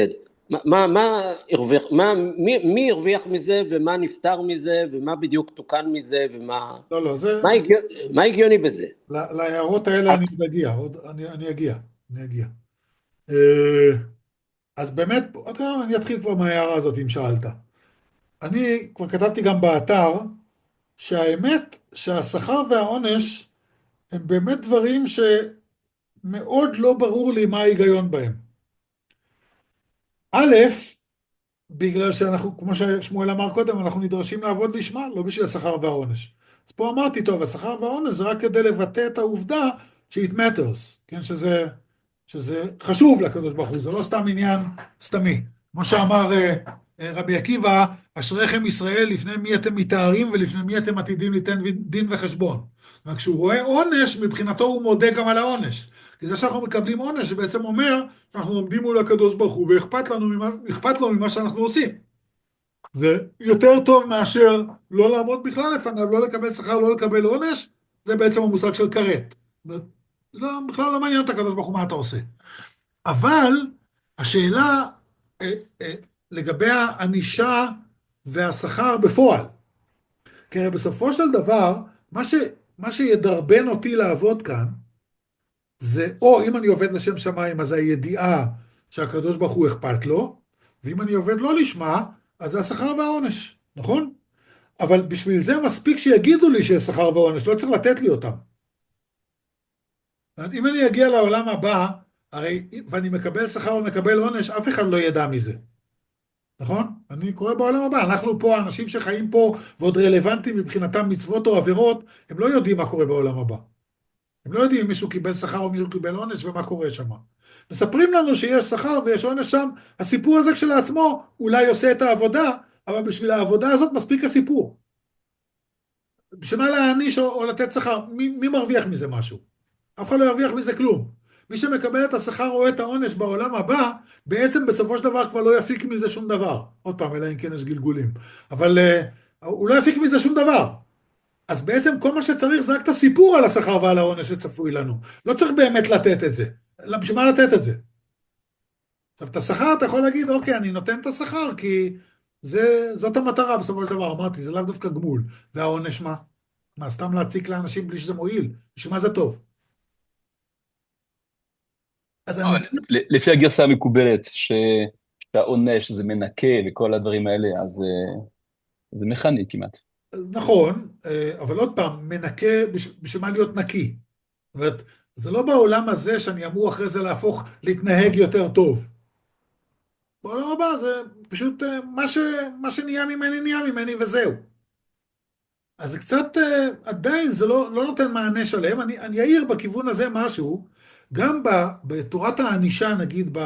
מי הרוויח מזה ומה נפטר מזה ומה בדיוק תוקן מזה ומה... מה הגיוני בזה? להערות האלה אני אגיע. אז באמת, אני אתחיל כבר מההערה הזאת אם שאלת. אני כבר כתבתי גם באתר, שהאמת שהשכר והעונש הם באמת דברים שמאוד לא ברור לי מה ההיגיון בהם. א', בגלל שאנחנו, כמו ששמואל אמר קודם, אנחנו נדרשים לעבוד לשמה, לא בשביל השכר והעונש. אז פה אמרתי, טוב, השכר והעונש זה רק כדי לבטא את העובדה ש-it matters, כן, שזה חשוב לקדוש ברוך הוא, זה לא סתם עניין סתמי. כמו שאמר רבי עקיבא, אשריכם ישראל, לפני מי אתם מתארים ולפני מי אתם עתידים ליתן דין וחשבון. וכשהוא רואה עונש, מבחינתו הוא מודה גם על העונש. כי זה שאנחנו מקבלים עונש, זה בעצם אומר שאנחנו עומדים מול הקדוש ברוך הוא, ואכפת לו ממה שאנחנו עושים. זה יותר טוב מאשר לא לעמוד בכלל לפניו, לא לקבל שכר, לא לקבל עונש, זה בעצם המושג של כרת. לא, בכלל לא מעניין את הקדוש ברוך הוא מה אתה עושה. אבל השאלה לגבי הענישה והשכר בפועל. כי בסופו של דבר, מה שידרבן אותי לעבוד כאן, זה או אם אני עובד לשם שמיים, אז הידיעה שהקדוש ברוך הוא אכפת לו, ואם אני עובד לא לשמה, אז זה השכר והעונש, נכון? אבל בשביל זה מספיק שיגידו לי שיש שכר ועונש, לא צריך לתת לי אותם. אם אני אגיע לעולם הבא, הרי, ואני מקבל שכר או מקבל עונש, אף אחד לא ידע מזה. נכון? אני קורא בעולם הבא, אנחנו פה, האנשים שחיים פה, ועוד רלוונטיים מבחינתם מצוות או עבירות, הם לא יודעים מה קורה בעולם הבא. הם לא יודעים אם מישהו קיבל שכר או מישהו קיבל עונש ומה קורה שם. מספרים לנו שיש שכר ויש עונש שם, הסיפור הזה כשלעצמו אולי עושה את העבודה, אבל בשביל העבודה הזאת מספיק הסיפור. בשביל מה להעניש או לתת שכר? מי מרוויח מזה משהו? אף אחד לא ירוויח מזה כלום. מי שמקבל את השכר או את העונש בעולם הבא, בעצם בסופו של דבר כבר לא יפיק מזה שום דבר. עוד פעם, אלא אם כן יש גלגולים. אבל הוא לא יפיק מזה שום דבר. אז בעצם כל מה שצריך זה רק את הסיפור על השכר ועל העונש שצפוי לנו. לא צריך באמת לתת את זה. בשביל מה לתת את זה? עכשיו, את השכר אתה יכול להגיד, אוקיי, אני נותן את השכר, כי זאת המטרה בסופו של דבר. אמרתי, זה לאו דווקא גמול. והעונש מה? מה, סתם להציק לאנשים בלי שזה מועיל? בשביל מה זה טוב? לפי הגרסה המקובלת, שהעונש זה מנקה וכל הדברים האלה, אז זה מכני כמעט. נכון, אבל עוד פעם, מנקה בשביל מה להיות נקי. זאת אומרת, זה לא בעולם הזה שאני אמור אחרי זה להפוך, להתנהג יותר טוב. בעולם הבא זה פשוט מה שנהיה ממני וזהו. אז זה קצת, עדיין זה לא נותן מענה שלם. אני אעיר בכיוון הזה משהו, גם בתורת הענישה, נגיד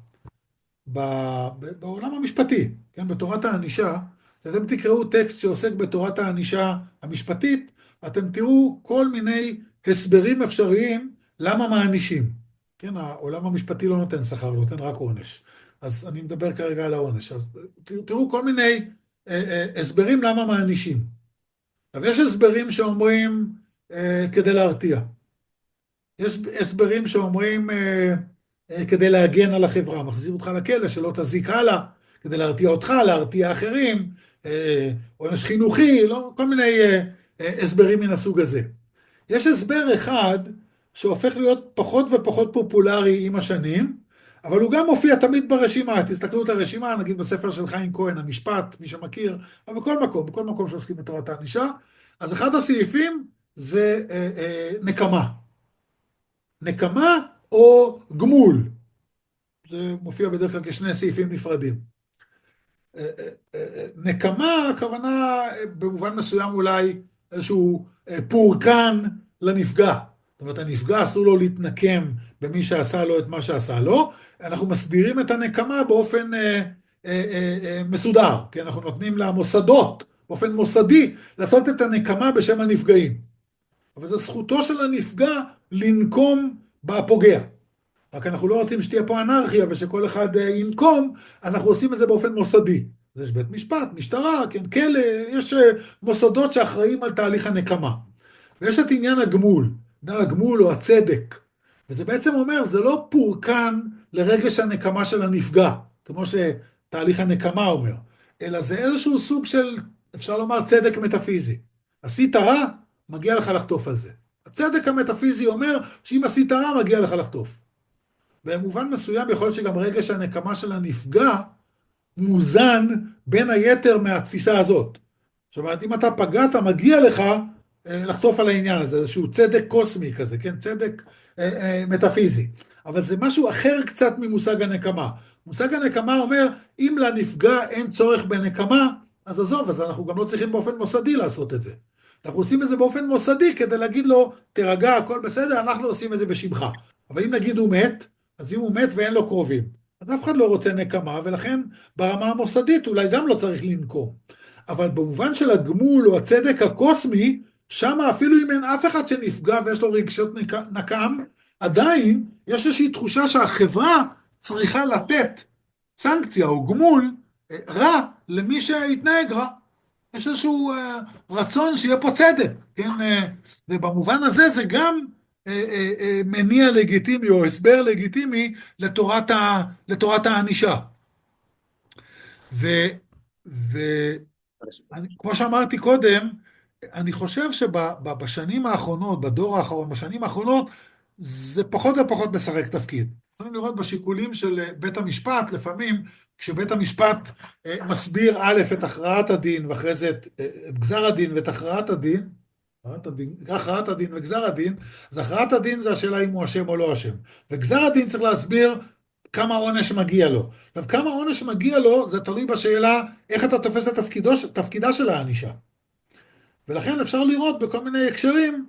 בעולם המשפטי, כן, בתורת הענישה, אתם תקראו טקסט שעוסק בתורת הענישה המשפטית, אתם תראו כל מיני הסברים אפשריים למה מענישים. כן, העולם המשפטי לא נותן שכר, נותן רק עונש. אז אני מדבר כרגע על העונש. אז תראו כל מיני הסברים למה מענישים. אבל יש הסברים שאומרים כדי להרתיע. יש הסברים שאומרים כדי להגן על החברה, מחזיר אותך לכלא, שלא תזיק הלאה, כדי להרתיע אותך, להרתיע אחרים, עונש חינוכי, לא, כל מיני הסברים מן הסוג הזה. יש הסבר אחד שהופך להיות פחות ופחות פופולרי עם השנים, אבל הוא גם מופיע תמיד ברשימה. תסתכלו את הרשימה, נגיד בספר של חיים כהן, המשפט, מי שמכיר, אבל בכל מקום שעוסקים בתורת הענישה. אז אחד הסעיפים זה נקמה. נקמה או גמול. זה מופיע בדרך כלל כשני סעיפים נפרדים. נקמה, הכוונה במובן מסוים אולי איזשהו פורקן לנפגע. זאת אומרת, הנפגע אסור לו להתנקם במי שעשה לו את מה שעשה לו. אנחנו מסדירים את הנקמה באופן מסודר, כי אנחנו נותנים למוסדות, באופן מוסדי, לעשות את הנקמה בשם הנפגעים. אבל זו זכותו של הנפגע לנקום בפוגע. רק אנחנו לא רוצים שתהיה פה אנרכיה ושכל אחד ינקום, אנחנו עושים את זה באופן מוסדי. יש בית משפט, משטרה, כן, כלא, יש מוסדות שאחראים על תהליך הנקמה. ויש את עניין הגמול, הגמול או הצדק. וזה בעצם אומר, זה לא פורקן לרגש הנקמה של הנפגע, כמו שתהליך הנקמה אומר, אלא זה איזשהו סוג של, אפשר לומר, צדק מטאפיזי. עשית רע, מגיע לך לחטוף על זה. הצדק המטאפיזי אומר שאם עשית רע, מגיע לך לחטוף. במובן מסוים יכול להיות שגם רגש הנקמה של הנפגע מוזן בין היתר מהתפיסה הזאת. זאת אומרת, אם אתה פגעת, מגיע לך לחטוף על העניין הזה, איזשהו צדק קוסמי כזה, כן? צדק מטאפיזי. אבל זה משהו אחר קצת ממושג הנקמה. מושג הנקמה אומר, אם לנפגע אין צורך בנקמה, אז עזוב, אז אנחנו גם לא צריכים באופן מוסדי לעשות את זה. אנחנו עושים את זה באופן מוסדי כדי להגיד לו, תירגע, הכל בסדר, אנחנו עושים את זה בשמך. אבל אם נגיד הוא מת, אז אם הוא מת ואין לו קרובים, אז אף אחד לא רוצה נקמה, ולכן ברמה המוסדית אולי גם לא צריך לנקום. אבל במובן של הגמול או הצדק הקוסמי, שם אפילו אם אין אף אחד שנפגע ויש לו רגשות נקם, עדיין יש איזושהי תחושה שהחברה צריכה לתת סנקציה או גמול רע למי שהתנהג רע. יש איזשהו רצון שיהיה פה צדק, כן? ובמובן הזה זה גם מניע לגיטימי או הסבר לגיטימי לתורת הענישה. וכמו שאמרתי קודם, אני חושב שבשנים האחרונות, בדור האחרון, בשנים האחרונות, זה פחות ופחות משחק תפקיד. יכולים לראות בשיקולים של בית המשפט, לפעמים כשבית המשפט מסביר א' את הכרעת הדין, ואחרי זה את גזר הדין ואת הכרעת הדין, הכרעת הדין וגזר הדין, אז הכרעת הדין זה השאלה אם הוא אשם או לא אשם. וגזר הדין צריך להסביר כמה עונש מגיע לו. עכשיו, כמה עונש מגיע לו, זה תלוי בשאלה איך אתה תופס את תפקידה של הענישה. ולכן אפשר לראות בכל מיני הקשרים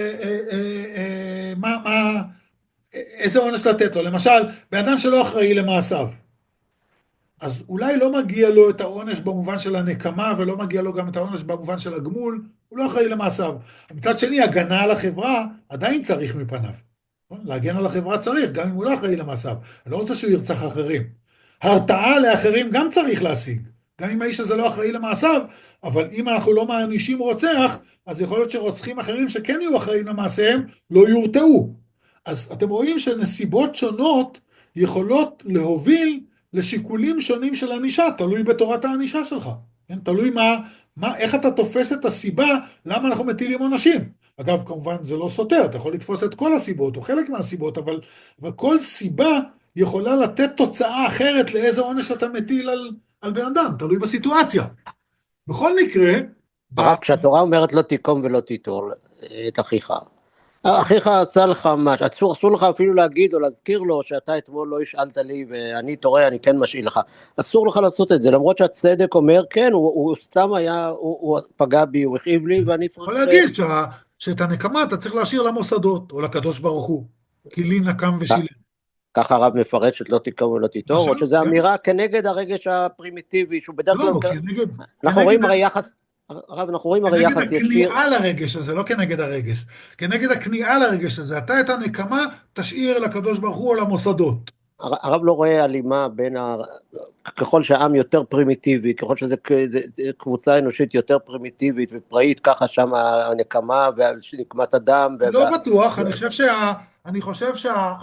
איזה עונש לתת לו. למשל, באדם שלא אחראי למעשיו, אז אולי לא מגיע לו את העונש במובן של הנקמה, ולא מגיע לו גם את העונש במובן של הגמול, הוא לא אחראי למעשיו. מצד שני, הגנה על החברה עדיין צריך מפניו. להגן על החברה צריך, גם אם הוא לא אחראי למעשיו. אני לא רוצה שהוא ירצח אחרים. הרתעה לאחרים גם צריך להשיג. גם אם האיש הזה לא אחראי למעשיו, אבל אם אנחנו לא מענישים רוצח, אז יכול להיות שרוצחים אחרים שכן יהיו אחראים למעשיהם, לא יורתעו. אז אתם רואים שנסיבות שונות יכולות להוביל לשיקולים שונים של ענישה, תלוי בתורת הענישה שלך. כן? תלוי איך אתה תופס את הסיבה למה אנחנו מטילים עונשים. אגב, כמובן זה לא סותר, אתה יכול לתפוס את כל הסיבות או חלק מהסיבות, אבל כל סיבה יכולה לתת תוצאה אחרת לאיזה עונש אתה מטיל על בן אדם, תלוי בסיטואציה. בכל מקרה... כשהתורה אומרת לא תיקום ולא תיטור את אחיך, אחיך עשה לך משהו, אסור לך אפילו להגיד או להזכיר לו שאתה אתמול לא השאלת לי ואני תורה, אני כן משאיל לך. אסור לך לעשות את זה, למרות שהצדק אומר, כן, הוא סתם היה, הוא פגע בי, הוא הכאיב לי ואני צריך... יכול להגיד שאת הנקמה אתה צריך להשאיר למוסדות או לקדוש ברוך הוא, כי לי נקם ושילה. ככה הרב מפרט שלא תיקום ולא תיטור, או שזה אמירה כנגד הרגש הפרימיטיבי, שהוא בדרך כלל... אנחנו רואים הרי יחס... הרב, אנחנו רואים הרי יחס ישיר. כנגד הכניעה לרגש הזה, לא כנגד הרגש. כנגד הכניעה לרגש הזה. אתה את הנקמה תשאיר לקדוש ברוך הוא או למוסדות. הרב לא רואה הלימה בין ככל שהעם יותר פרימיטיבי, ככל שזה קבוצה אנושית יותר פרימיטיבית ופראית, ככה שם הנקמה ונקמת הדם. לא בטוח, אני חושב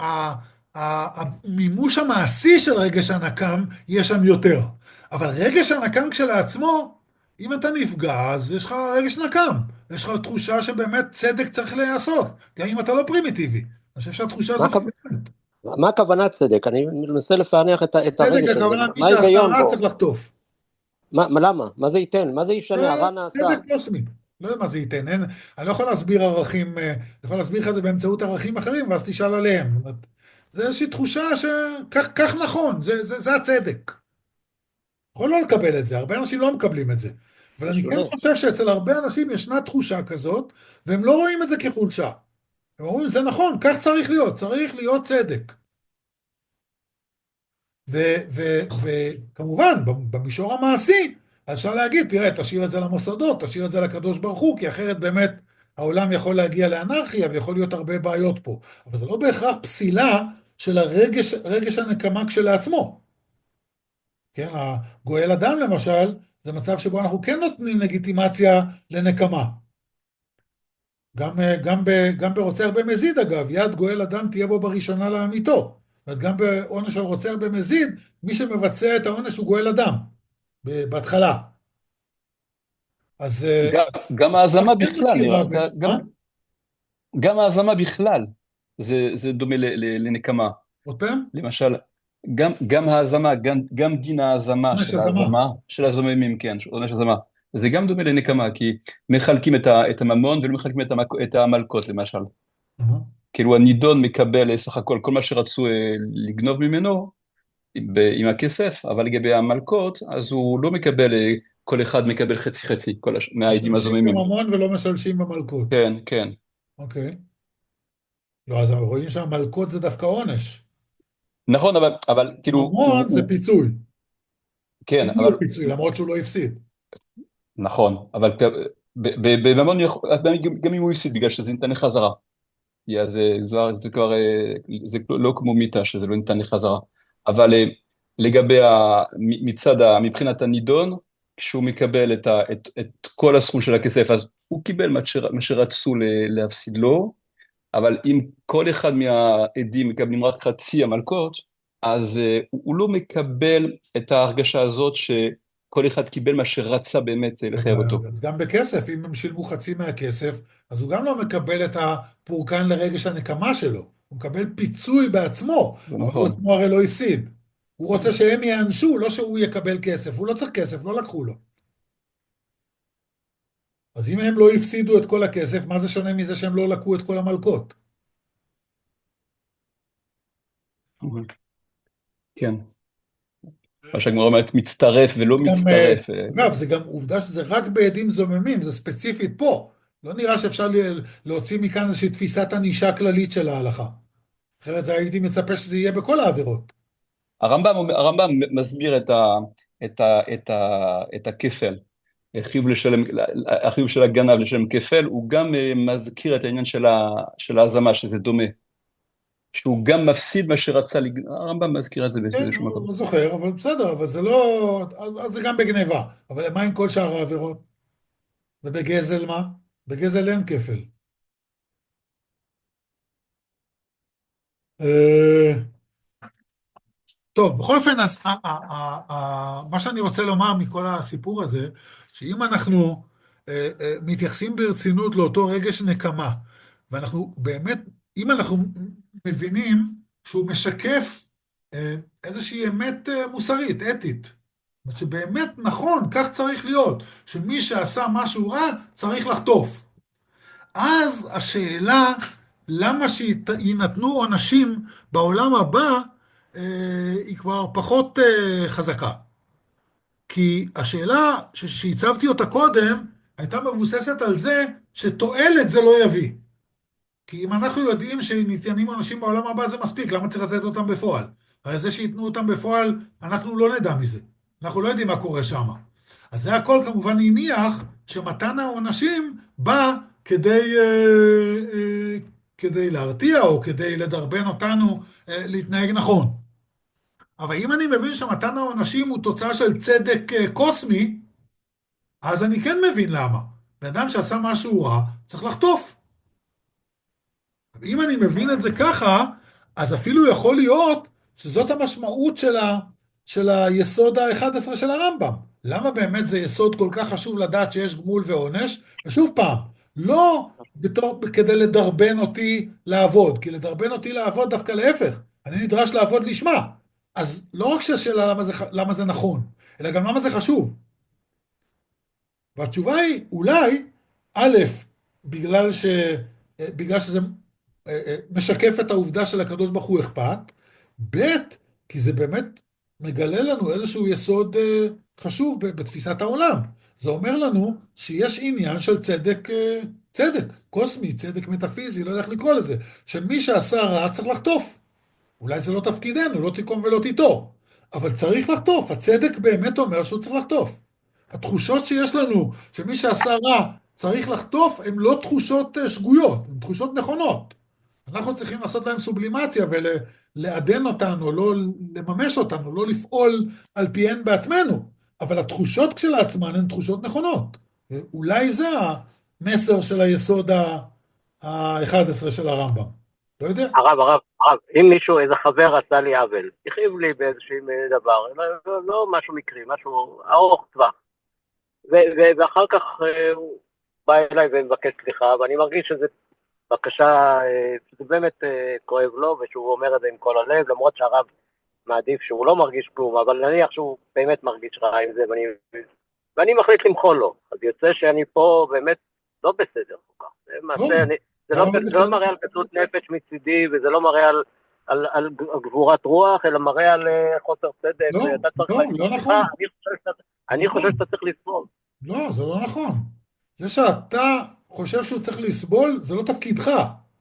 שהמימוש המעשי של רגש הנקם יש שם יותר. אבל רגש הנקם כשלעצמו, אם אתה נפגע, אז יש לך רגש נקם. יש לך תחושה שבאמת צדק צריך להיעשות, גם אם אתה לא פרימיטיבי. אני חושב שהתחושה הזאת... מה הכוונה צדק? אני מנסה לפענח את הרגש הזה. צדק, הכוונה מי שהרע צריך לחטוף. למה? מה זה ייתן? מה זה ישנה? הרע נעשה. צדק קוסמי. לא יודע מה זה ייתן. אני לא יכול להסביר ערכים, אני יכול להסביר לך את זה באמצעות ערכים אחרים, ואז תשאל עליהם. זה איזושהי תחושה שכך נכון, זה הצדק. יכול לא לקבל את זה, הרבה אנשים לא מקבלים את זה. אבל אני כן חושב שאצל הרבה אנשים ישנה תחושה כזאת, והם לא רואים את זה כחולשה. הם אומרים, זה נכון, כך צריך להיות צדק. וכמובן, במישור המעשי, אז אפשר להגיד, תראה, תשאיר את זה למוסדות, תשאיר את זה לקדוש ברוך הוא, כי אחרת באמת העולם יכול להגיע לאנרכיה, ויכול להיות הרבה בעיות פה. אבל זה לא בהכרח פסילה של רגש הנקמה כשלעצמו. כן, הגואל אדם למשל, זה מצב שבו אנחנו כן נותנים לגיטימציה לנקמה. גם ברוצח במזיד אגב, יד גואל אדם תהיה בו בראשונה לעמיתו. גם בעונש על רוצח במזיד, מי שמבצע את העונש הוא גואל אדם, בהתחלה. אז... גם ההזמה בכלל, גם ההזמה בכלל, זה דומה לנקמה. עוד פעם? למשל, גם ההזמה, גם דין ההזמה של הזוממים, כן, עונש הזמה, זה גם דומה לנקמה, כי מחלקים את הממון ולא מחלקים את המלכות, למשל. כאילו הנידון מקבל סך הכל, כל מה שרצו לגנוב ממנו עם הכסף, אבל לגבי המלכות, אז הוא לא מקבל כל אחד מקבל חצי, מהעדים משלשים הזוממים. בממון ולא משלשים במלכות. כן, כן. אוקיי. לא, אז רואים שהמלכות זה דווקא עונש. נכון, אבל כאילו, ממון זה פיצוי. כן, אין לו פיצוי, למרות שהוא לא הפסיד. נכון, אבל בממון, גם אם הוא הפסיד, בגלל שזה ניתן לחזרה. זה כבר, זה לא כמו מיטה, שזה לא ניתן לחזרה. אבל לגבי מבחינת הנידון, כשהוא מקבל את כל הסכום של הכסף, אז הוא קיבל מה שרצו להפסיד לו, אבל אם כל אחד מהעדים מקבלים רק חצי המלכות, אז הוא לא מקבל את ההרגשה הזאת שכל אחד קיבל מה שרצה באמת לחייב אותו. אז גם בכסף, אם הם שילמו חצי מהכסף, אז הוא גם לא מקבל את הפורקן לרגש הנקמה שלו. הוא מקבל פיצוי בעצמו, זה אבל הוא נכון. עצמו הרי לא הפסיד. הוא רוצה שהם יענשו, לא שהוא יקבל כסף. הוא לא צריך כסף, לא לקחו לו. אז אם הם לא הפסידו את כל הכסף, מה זה שונה מזה שהם לא לקחו את כל המלכות? כן. מה שהגמרא אומרת, מצטרף ולא מצטרף. אגב, זה גם עובדה שזה רק בעדים זוממים, זה ספציפית פה. לא נראה שאפשר להוציא מכאן איזושהי תפיסת ענישה כללית של ההלכה. אחרת זה הייתי מצפה שזה יהיה בכל העבירות. הרמב"ם מסביר את הכפל, החיוב של הגנב לשלם כפל, הוא גם מזכיר את העניין של ההזמה, שזה דומה. שהוא גם מפסיד מה שרצה, הרמב"ם מזכיר את זה באיזשהו מקום. לא זוכר, אבל בסדר, אבל זה לא, אז זה גם בגניבה. אבל מה עם כל שאר העבירות? ובגזל מה? בגזל אין כפל. טוב, בכל אופן, אז מה שאני רוצה לומר מכל הסיפור הזה, שאם אנחנו מתייחסים ברצינות לאותו רגש נקמה, ואנחנו באמת, אם אנחנו מבינים שהוא משקף איזושהי אמת מוסרית, אתית, זאת אומרת שבאמת נכון, כך צריך להיות, שמי שעשה משהו רע צריך לחטוף. אז השאלה, למה שיינתנו עונשים בעולם הבא, היא כבר פחות חזקה. כי השאלה שהצבתי אותה קודם, הייתה מבוססת על זה שתועלת זה לא יביא. כי אם אנחנו יודעים שניתנים עונשים בעולם הבא זה מספיק, למה צריך לתת אותם בפועל? הרי זה שיתנו אותם בפועל, אנחנו לא נדע מזה. אנחנו לא יודעים מה קורה שם. אז זה הכל כמובן הניח שמתן העונשים בא כדי להרתיע או כדי לדרבן אותנו להתנהג נכון. אבל אם אני מבין שמתן העונשים הוא תוצאה של צדק קוסמי, אז אני כן מבין למה. בן אדם שעשה משהו רע, צריך לחטוף. אם אני מבין את זה ככה, אז אפילו יכול להיות שזאת המשמעות של היסוד ה-11 של הרמב"ם. למה באמת זה יסוד כל כך חשוב לדעת שיש גמול ועונש? ושוב פעם, לא כדי לדרבן אותי לעבוד, כי לדרבן אותי לעבוד דווקא להפך. אני נדרש לעבוד לשמה. אז לא רק שהשאלה למה זה נכון, אלא גם למה זה חשוב. והתשובה היא, אולי, א', בגלל שזה משקף את העובדה של הקדוש ברוך הוא אכפת, ב', כי זה באמת מגלה לנו איזשהו יסוד חשוב בתפיסת העולם. זה אומר לנו שיש עניין של צדק קוסמי, צדק מטאפיזי, לא יודע איך לקרוא לזה, שמי שעשה רע צריך לחטוף. אולי זה לא תפקידנו, לא תיקום ולא תיטור, אבל צריך לחטוף, הצדק באמת אומר שהוא צריך לחטוף. התחושות שיש לנו, שמי שעשה רע צריך לחטוף, הן לא תחושות שגויות, הן תחושות נכונות. אנחנו צריכים לעשות להם סובלימציה ולעדן אותנו, לא לממש אותנו, לא לפעול על פיהן בעצמנו, אבל התחושות כשלעצמן הן תחושות נכונות. אולי זה המסר של היסוד ה-11 של הרמב"ם. לא יודע. הרב, אם מישהו, איזה חבר עשה לי עוול, הכאיב לי באיזשהו דבר, לא משהו מקרי, משהו ארוך טווח, ואחר כך הוא בא אליי ומבקש סליחה, ואני מרגיש שזה בקשה, זה באמת כואב לו, ושהוא אומר את זה עם כל הלב, למרות שהרב מעדיף שהוא לא מרגיש כלום, אבל נניח שהוא באמת מרגיש רע עם זה, ואני מחליט למחול לו, אז יוצא שאני פה באמת לא בסדר כל כך, זה לא מראה על קטנות נפש מצידי, וזה לא מראה על גבורת רוח, אלא מראה על חוסר צדק. לא נכון. אני חושב שאתה צריך לסבול. לא, זה לא נכון. זה שאתה חושב שהוא צריך לסבול, זה לא תפקידך.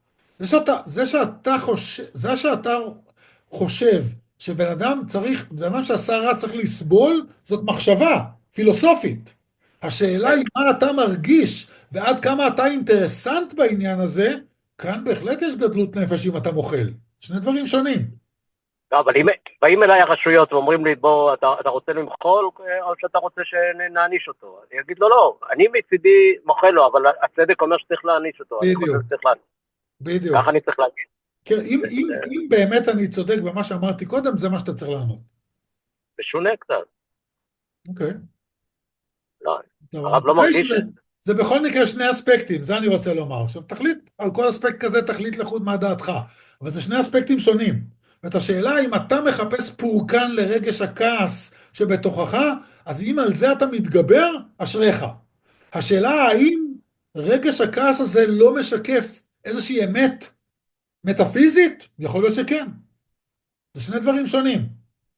זה שאתה חושב שבן אדם צריך, בן אדם שעשה רע צריך לסבול, זאת מחשבה פילוסופית. השאלה היא מה אתה מרגיש, ועד כמה אתה אינטרסנט בעניין הזה, כאן בהחלט יש גדלות נפש אם אתה מוחל. שני דברים שונים. לא, אבל אם באים אליי הרשויות ואומרים לי, בוא, אתה רוצה למחול, או שאתה רוצה שנעניש אותו? אני אגיד לו, לא, אני מצידי מוחל לו, אבל הצדק אומר שצריך להעניש אותו. אני חושב שצריך להעניש. בדיוק. ככה אני צריך להגיד. כן, אם באמת אני צודק במה שאמרתי קודם, זה מה שאתה צריך לענות. משונה קצת. אוקיי. לא, הרב לא מרגיש את זה. זה בכל מקרה שני אספקטים, זה אני רוצה לומר. עכשיו תחליט, על כל אספקט כזה תחליט לחוד מה דעתך, אבל זה שני אספקטים שונים. ואת השאלה אם אתה מחפש פורקן לרגש הכעס שבתוכך, אז אם על זה אתה מתגבר, אשריך. השאלה האם רגש הכעס הזה לא משקף איזושהי אמת מטאפיזית? יכול להיות שכן. זה שני דברים שונים.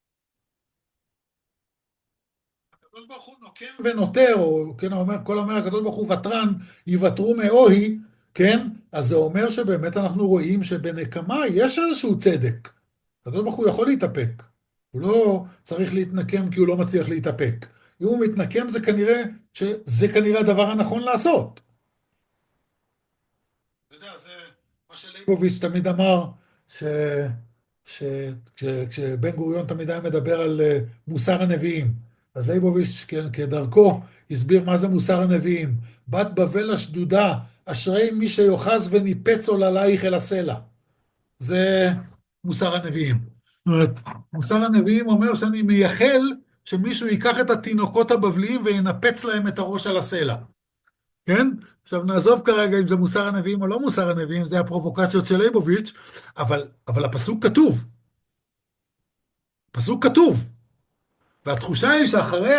הקדוש ברוך הוא נוקם ונותר, או כן, כל אומר הקדוש ברוך הוא ותרן, יוותרו מאוהי, כן? אז זה אומר שבאמת אנחנו רואים שבנקמה יש איזשהו צדק. הקדוש ברוך הוא יכול להתאפק. הוא לא צריך להתנקם כי הוא לא מצליח להתאפק. אם הוא מתנקם זה כנראה הדבר הנכון לעשות. אתה יודע, זה מה שלייבוביץ' תמיד אמר, כשבן גוריון תמיד היה מדבר על מוסר הנביאים. אז לייבוביץ' כדרכו הסביר מה זה מוסר הנביאים. בת בבל השדודה, אשרי מי שיוחז וניפץ עוללייך אל הסלע. זה מוסר הנביאים. זאת אומרת, מוסר הנביאים אומר שאני מייחל שמישהו ייקח את התינוקות הבבליים וינפץ להם את הראש על הסלע. כן? עכשיו נעזוב כרגע אם זה מוסר הנביאים או לא מוסר הנביאים, זה הפרובוקציות של לייבוביץ', אבל הפסוק כתוב. פסוק כתוב. והתחושה היא שאחרי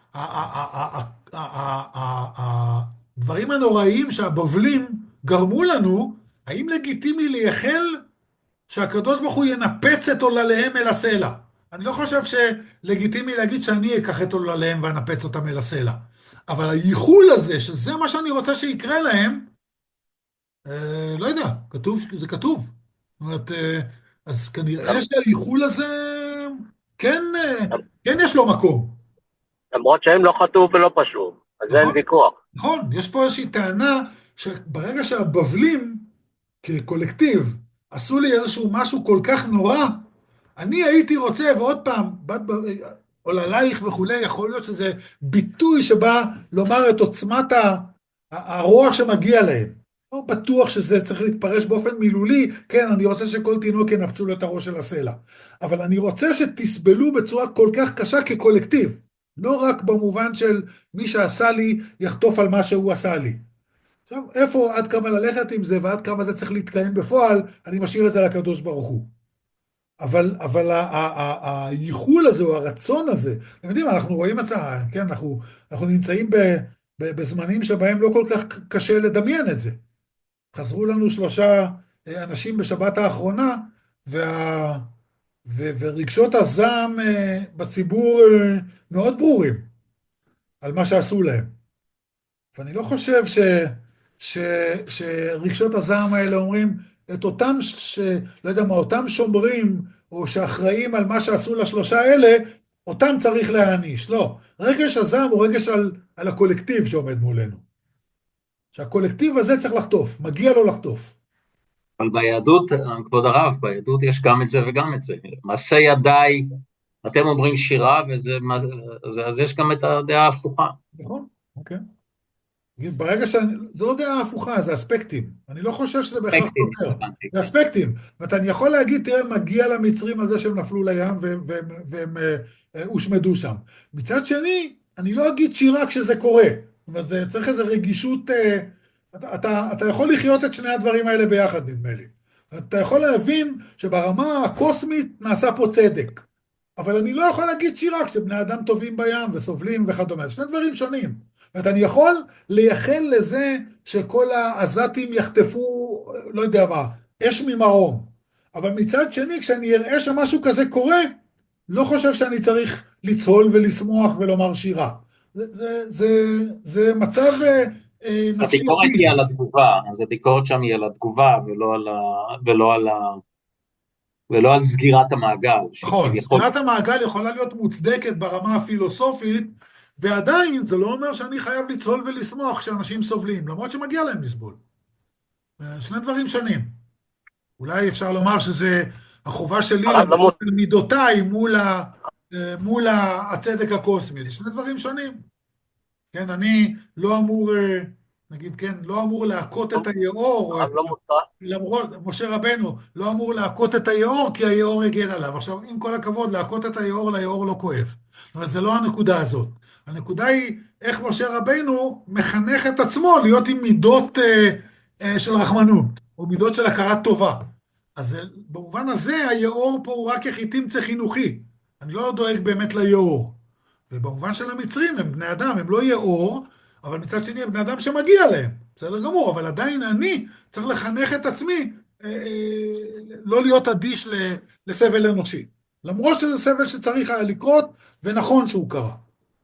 הדברים הנוראיים שהבבלים גרמו לנו, האם לגיטימי לייחל שהקדוש ברוך הוא ינפץ את עולליהם אל הסלע? אני לא חושב שלגיטימי להגיד שאני אקח את עולליהם ואנפץ אותם אל הסלע. אבל הייחול הזה, שזה מה שאני רוצה שיקרה להם, לא יודע, זה כתוב. זאת אומרת, אז כנראה שהייחול הזה, כן יש לו מקום. למרות שהם לא חטאו ולא פשעו, אז זה אין ויכוח. נכון, יש פה איזושהי טענה שברגע שהבבלים כקולקטיב עשו לי איזשהו משהו כל כך נורא, אני הייתי רוצה, ועוד פעם, עוללייך וכולי, יכול להיות שזה ביטוי שבא לומר את עוצמת הרוע שמגיע להם. לא בטוח שזה צריך להתפרש באופן מילולי, כן, אני רוצה שכל תינוק ינפצו לו את הראש של הסלע. אבל אני רוצה שתסבלו בצורה כל כך קשה כקולקטיב. לא רק במובן של מי שעשה לי יחטוף על מה שהוא עשה לי. עכשיו, איפה עד כמה ללכת עם זה ועד כמה זה צריך להתקיים בפועל, אני משאיר את זה לקדוש ברוך הוא. אבל הייחול הזה או הרצון הזה, אתם יודעים, אנחנו רואים את זה, כן, אנחנו נמצאים בזמנים שבהם לא כל כך קשה לדמיין את זה. חזרו לנו 3 אנשים בשבת האחרונה, ורגשות הזעם בציבור מאוד ברורים על מה שעשו להם. ואני לא חושב שרגשות הזעם האלה אומרים את אותם, לא יודע מה, אותם שומרים או שאחראים על מה שעשו ל3 האלה, אותם צריך להעניש. לא, רגש הזעם הוא רגש על הקולקטיב שעומד מולנו. שהקולקטיב הזה צריך לחטוף, מגיע לו לחטוף. אבל ביהדות, כבוד הרב, ביהדות יש גם את זה וגם את זה. מעשה ידיי, אתם אומרים שירה, אז יש גם את הדעה ההפוכה. נכון, אוקיי. ברגע זה לא דעה הפוכה, זה אספקטים. אני לא חושב שזה בהכרח סותר. זה אספקטים. ואני יכול להגיד, תראה, מגיע למצרים על זה שהם נפלו לים והם הושמדו שם. מצד שני, אני לא אגיד שירה כשזה קורה. זאת אומרת, צריך איזו רגישות, אתה יכול לחיות את שני הדברים האלה ביחד, נדמה לי. אתה יכול להבין שברמה הקוסמית נעשה פה צדק. אבל אני לא יכול להגיד שירה כשבני אדם טובים בים וסובלים וכדומה. זה שני דברים שונים. זאת אומרת, אני יכול לייחל לזה שכל העזתים יחטפו, לא יודע מה, אש ממרום. אבל מצד שני, כשאני אראה שמשהו כזה קורה, לא חושב שאני צריך לצהול ולשמוח ולומר שירה. זה מצב נפשי הביקורת עדין. היא על התגובה, אז הביקורת שם היא על התגובה ולא על סגירת המעגל, נכון, שכביכול... סגירת המעגל יכולה להיות מוצדקת ברמה הפילוסופית, ועדיין זה לא אומר שאני חייב לצהול ולשמוח כשאנשים סובלים, למרות שמגיע להם לסבול. שני דברים שונים. אולי אפשר לומר שזה החובה שלי הרב לא לעשות מידותיי מול הצדק הקוסמי. זה שני דברים שונים. כן, אני לא אמור, נגיד, כן, לא אמור להכות את היאור, הרב לא מוטרד. למרות, משה רבנו לא אמור להכות את היאור כי היאור הגן עליו. עכשיו, עם כל הכבוד, להכות את היאור, ליאור לא כואב. אבל זה לא הנקודה הזאת. הנקודה היא איך משה רבנו מחנך את עצמו להיות עם מידות של רחמנות, או מידות של הכרת טובה. אז במובן הזה, היאור פה הוא רק יחיתימצא חינוכי. אני לא דואג באמת ליאור. ובמובן של המצרים הם בני אדם, הם לא יאור, אבל מצד שני הם בני אדם שמגיע להם. בסדר גמור, אבל עדיין אני צריך לחנך את עצמי לא להיות אדיש לסבל אנושי. למרות שזה סבל שצריך היה לקרות, ונכון שהוא קרה.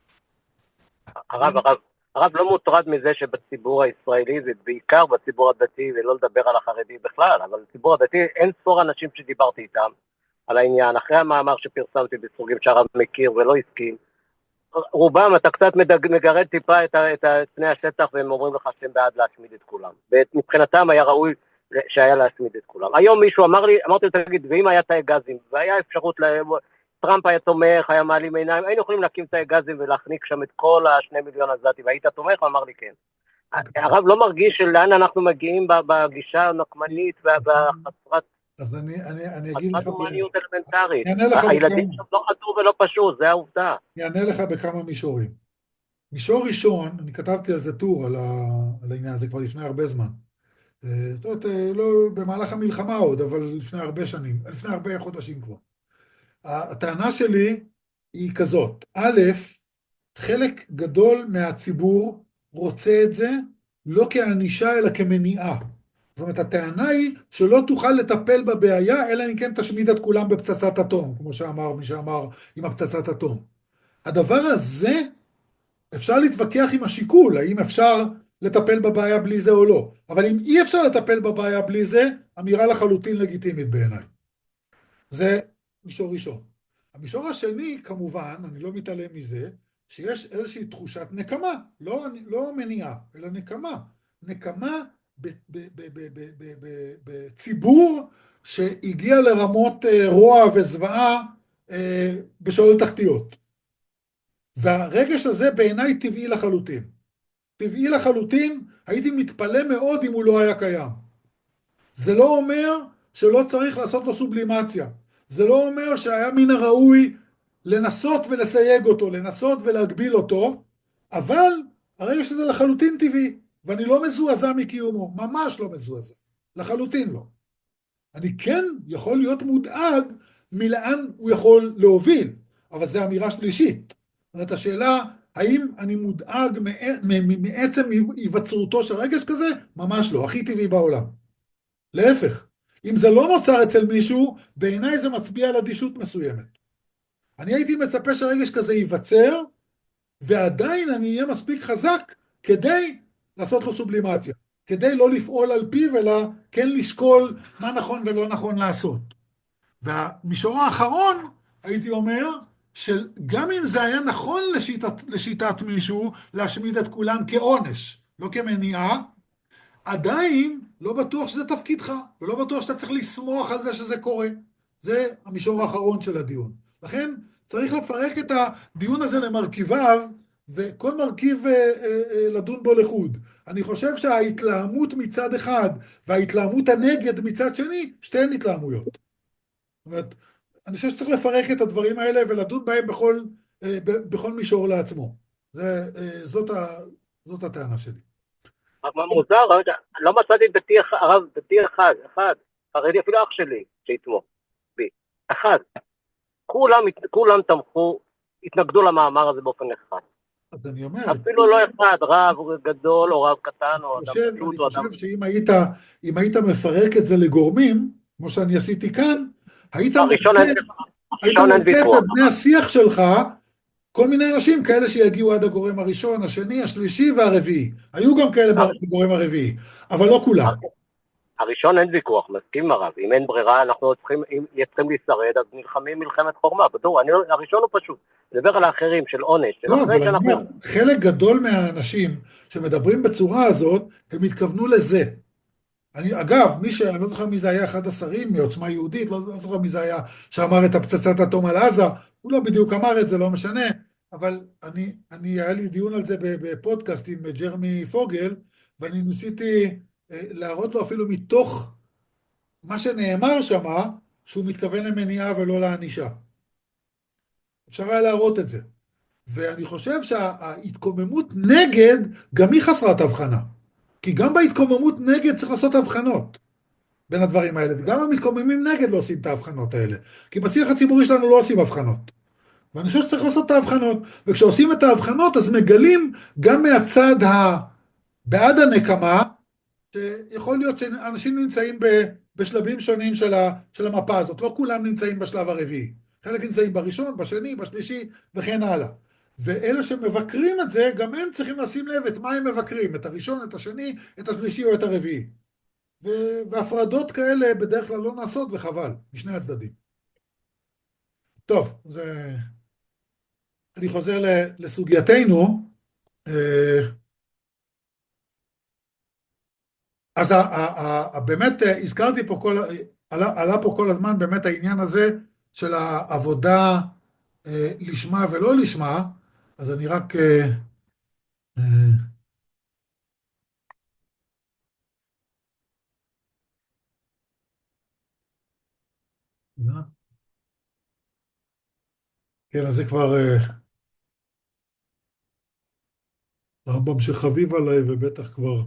הרב לא מוטרד מזה שבציבור הישראלי, זה בעיקר בציבור הדתי, ולא לדבר על החרדי בכלל, אבל בציבור הדתי אין ספור אנשים שדיברתי איתם על העניין, אחרי המאמר שפרסמתי בסרוגים שהרב מכיר ולא הסכים, רובם אתה קצת מגרד טיפה את פני השטח, והם אומרים לך שהם בעד להשמיד את כולם. מבחינתם היה ראוי שהיה להשמיד את כולם. היום מישהו אמרתי לו, תגיד, ואם היה תאי גזים, והיה אפשרות, טראמפ היה תומך, היה מעלים עיניים, היינו יכולים להקים תאי גזים ולהחניק שם את כל 2 מיליון עזתים, והיית תומך? אמר לי כן. הרב לא מרגיש שלאן אנחנו מגיעים בגישה הנקמנית והחסרת אז אני אגיד לך... הומניות אלמנטרית. אני הילדים שם לא חזרו ולא פשעו, זה העובדה. אני אענה לך בכמה מישורים. מישור ראשון, אני כתבתי על זה טור, על העניין הזה כבר לפני הרבה זמן. זאת אומרת, לא במהלך המלחמה עוד, אבל לפני הרבה שנים, לפני הרבה חודשים כבר. הטענה שלי היא כזאת, א', חלק גדול מהציבור רוצה את זה לא כענישה אלא כמניעה. זאת אומרת, הטענה היא שלא תוכל לטפל בבעיה, אלא אם כן תשמיד את כולם בפצצת אטום, כמו שאמר מי שאמר עם הפצצת אטום. הדבר הזה, אפשר להתווכח עם השיקול, האם אפשר לטפל בבעיה בלי זה או לא. אבל אם אי אפשר לטפל בבעיה בלי זה, אמירה לחלוטין לגיטימית בעיניי. זה מישור ראשון. המישור השני, כמובן, אני לא מתעלם מזה, שיש איזושהי תחושת נקמה, לא מניעה, אלא נקמה. נקמה בציבור שהגיע לרמות רוע וזוועה בשאול תחתיות. והרגש הזה בעיניי טבעי לחלוטין. טבעי לחלוטין, הייתי מתפלא מאוד אם הוא לא היה קיים. זה לא אומר שלא צריך לעשות לו סובלימציה. זה לא אומר שהיה מן הראוי לנסות ולסייג אותו, לנסות ולהגביל אותו, אבל הרגש הזה לחלוטין טבעי. ואני לא מזועזע מקיומו, ממש לא מזועזע, לחלוטין לא. אני כן יכול להיות מודאג מלאן הוא יכול להוביל, אבל זו אמירה שלישית. זאת אומרת, השאלה, האם אני מודאג מעצם היווצרותו של רגש כזה? ממש לא, הכי טבעי בעולם. להפך, אם זה לא נוצר אצל מישהו, בעיניי זה מצביע על אדישות מסוימת. אני הייתי מצפה שהרגש כזה ייווצר, ועדיין אני אהיה מספיק חזק כדי לעשות לו סובלימציה, כדי לא לפעול על פיו, אלא כן לשקול מה נכון ולא נכון לעשות. והמישור האחרון, הייתי אומר, שגם אם זה היה נכון לשיטת מישהו, להשמיד את כולם כעונש, לא כמניעה, עדיין לא בטוח שזה תפקידך, ולא בטוח שאתה צריך לסמוך על זה שזה קורה. זה המישור האחרון של הדיון. לכן צריך לפרק את הדיון הזה למרכיביו, וכל מרכיב לדון בו לחוד. אני חושב שההתלהמות מצד אחד, וההתלהמות הנגד מצד שני, שתיהן התלהמויות. זאת אומרת, אני חושב שצריך לפרק את הדברים האלה, ולדון בהם בכל מישור לעצמו. זאת הטענה שלי. אבל מוזר, לא מצאתי דתי אחד, חרדי, אפילו אח שלי, שיתמוך בי. אחד. כולם תמכו, התנגדו למאמר הזה באופן אחד. אז אני אומר... אפילו לא אחד, רב גדול או רב קטן או אדם פשוט או אדם... אני חושב שאם היית מפרק את זה לגורמים, כמו שאני עשיתי כאן, היית... היית ראשון אין רוצה ויכוח. אצל בני השיח שלך, כל מיני אנשים כאלה שיגיעו עד הגורם הראשון, השני, השלישי והרביעי. היו גם כאלה בגורם הרביעי, אבל לא כולם. הראשון אין ויכוח, מסכים הרב, אם אין ברירה אנחנו צריכים להישרד, אז נלחמים מלחמת חורמה, בטוח, הראשון הוא פשוט, לדבר על האחרים של עונש, של לא, אחרי אבל אני שאנחנו... אומר, חלק גדול מהאנשים שמדברים בצורה הזאת, הם התכוונו לזה. אגב, אני לא זוכר מי זה היה אחד השרים מעוצמה יהודית, לא זוכר מי זה היה שאמר את הפצצת אטום על עזה, הוא לא בדיוק אמר את זה, לא משנה, אבל היה לי דיון על זה בפודקאסט עם ג'רמי פוגל, ואני ניסיתי להראות לו אפילו מתוך מה שנאמר שמה, שהוא מתכוון למניעה ולא לענישה. אפשר היה להראות את זה. ואני חושב שההתקוממות נגד, גם היא חסרת הבחנה. כי גם בהתקוממות נגד צריך לעשות הבחנות בין הדברים האלה, וגם המתקוממים נגד לא עושים את ההבחנות האלה. כי בשיח הציבורי שלנו לא עושים הבחנות. ואני חושב שצריך לעשות את ההבחנות. וכשעושים את ההבחנות, אז מגלים גם מהצד בעד הנקמה, שיכול להיות שאנשים נמצאים בשלבים שונים של המפה הזאת. לא כולם נמצאים בשלב הרביעי. חלק נמצאים בראשון, בשני, בשלישי, וכן הלאה. ואלה שמבקרים את זה, גם הם צריכים לשים לב את מה הם מבקרים, את הראשון, את השני, את השלישי או את הרביעי. והפרדות כאלה בדרך כלל לא נעשות, וחבל, משני הצדדים. טוב, אני חוזר לסוגייתנו. אז באמת הזכרתי פה עלה פה כל הזמן באמת העניין הזה של העבודה לשמה ולא לשמה, אז אני רק... כן, אז זה כבר רמב"ם שחביב עליי, ובטח כבר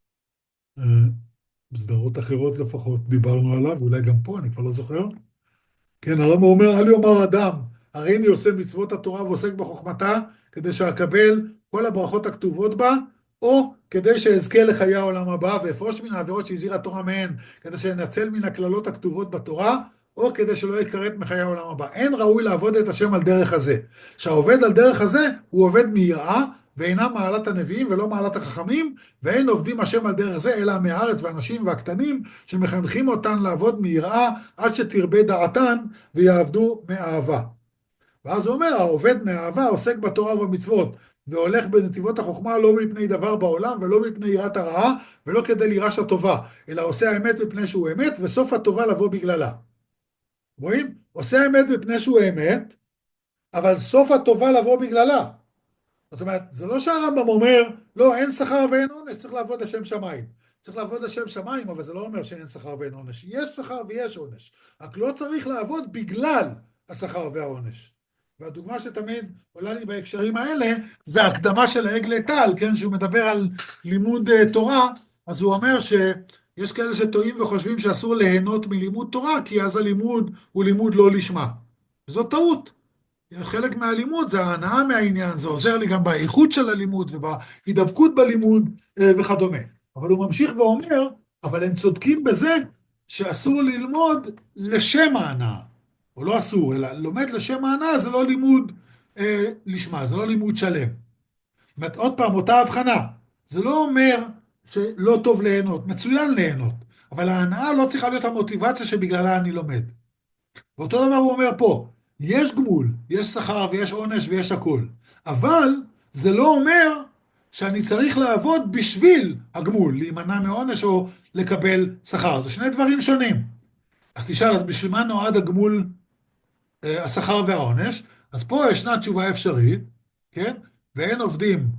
בסדרות אחרות לפחות דיברנו עליו, ואולי גם פה, אני כבר לא זוכר. כן, הרמב"ם אומר, אל יאמר אדם, הרי אני עושה מצוות התורה ועוסק בחוכמתה, כדי שאקבל כל הברכות הכתובות בה, או כדי שאזכה לחיי העולם הבא, ואפרוש מן העבירות שהזהירה התורה מהן, כדי שנצל מן הכללות הכתובות בתורה, או כדי שלא יכרת מחיי העולם הבא. אין ראוי לעבוד את השם על דרך הזה. שהעובד על דרך הזה, הוא עובד מיראה, ואינה מעלת הנביאים ולא מעלת החכמים, ואין עובדים השם על דרך זה, אלא מהארץ והאנשים והקטנים, שמחנכים אותן לעבוד מיראה, עד שתרבה דעתן, ויעבדו מאהבה. ואז הוא אומר, העובד מאהבה עוסק בתורה ובמצוות, והולך בנתיבות החוכמה לא מפני דבר בעולם, ולא מפני יראת הרעה, ולא כדי לירש הטובה, אלא עושה האמת מפני שהוא אמת, וסוף הטובה לבוא בגללה. רואים? עושה האמת מפני שהוא אמת, אבל סוף הטובה לבוא בגללה. זאת אומרת, זה לא שהרמב"ם אומר, לא, אין שכר ואין עונש, צריך לעבוד לשם שמיים. צריך לעבוד לשם שמיים, אבל זה לא אומר שאין שכר ואין עונש. יש שכר ויש עונש. רק לא צריך לעבוד בגלל השכר והעונש. והדוגמה שתמיד עולה לי בהקשרים האלה, זה הקדמה של העגלי טל, כן, שהוא מדבר על לימוד תורה, אז הוא אומר שיש כאלה שטועים וחושבים שאסור ליהנות מלימוד תורה, כי אז הלימוד הוא לימוד לא לשמה. וזאת טעות. חלק מהלימוד זה ההנאה מהעניין, זה עוזר לי גם באיכות של הלימוד ובהידבקות בלימוד וכדומה. אבל הוא ממשיך ואומר, אבל הם צודקים בזה שאסור ללמוד לשם ההנאה. או לא אסור, אלא לומד לשם ההנאה זה לא לימוד לשמה, זה לא לימוד שלם. זאת אומרת, עוד פעם, אותה הבחנה. זה לא אומר שלא טוב ליהנות, מצוין ליהנות. אבל ההנאה לא צריכה להיות המוטיבציה שבגללה אני לומד. ואותו דבר הוא אומר פה, יש גמול, יש שכר ויש עונש ויש הכל. אבל זה לא אומר שאני צריך לעבוד בשביל הגמול, להימנע מעונש או לקבל שכר. זה שני דברים שונים. אז תשאל, אז בשביל מה נועד הגמול, השכר והעונש? אז פה ישנה תשובה אפשרית, כן? ואין עובדים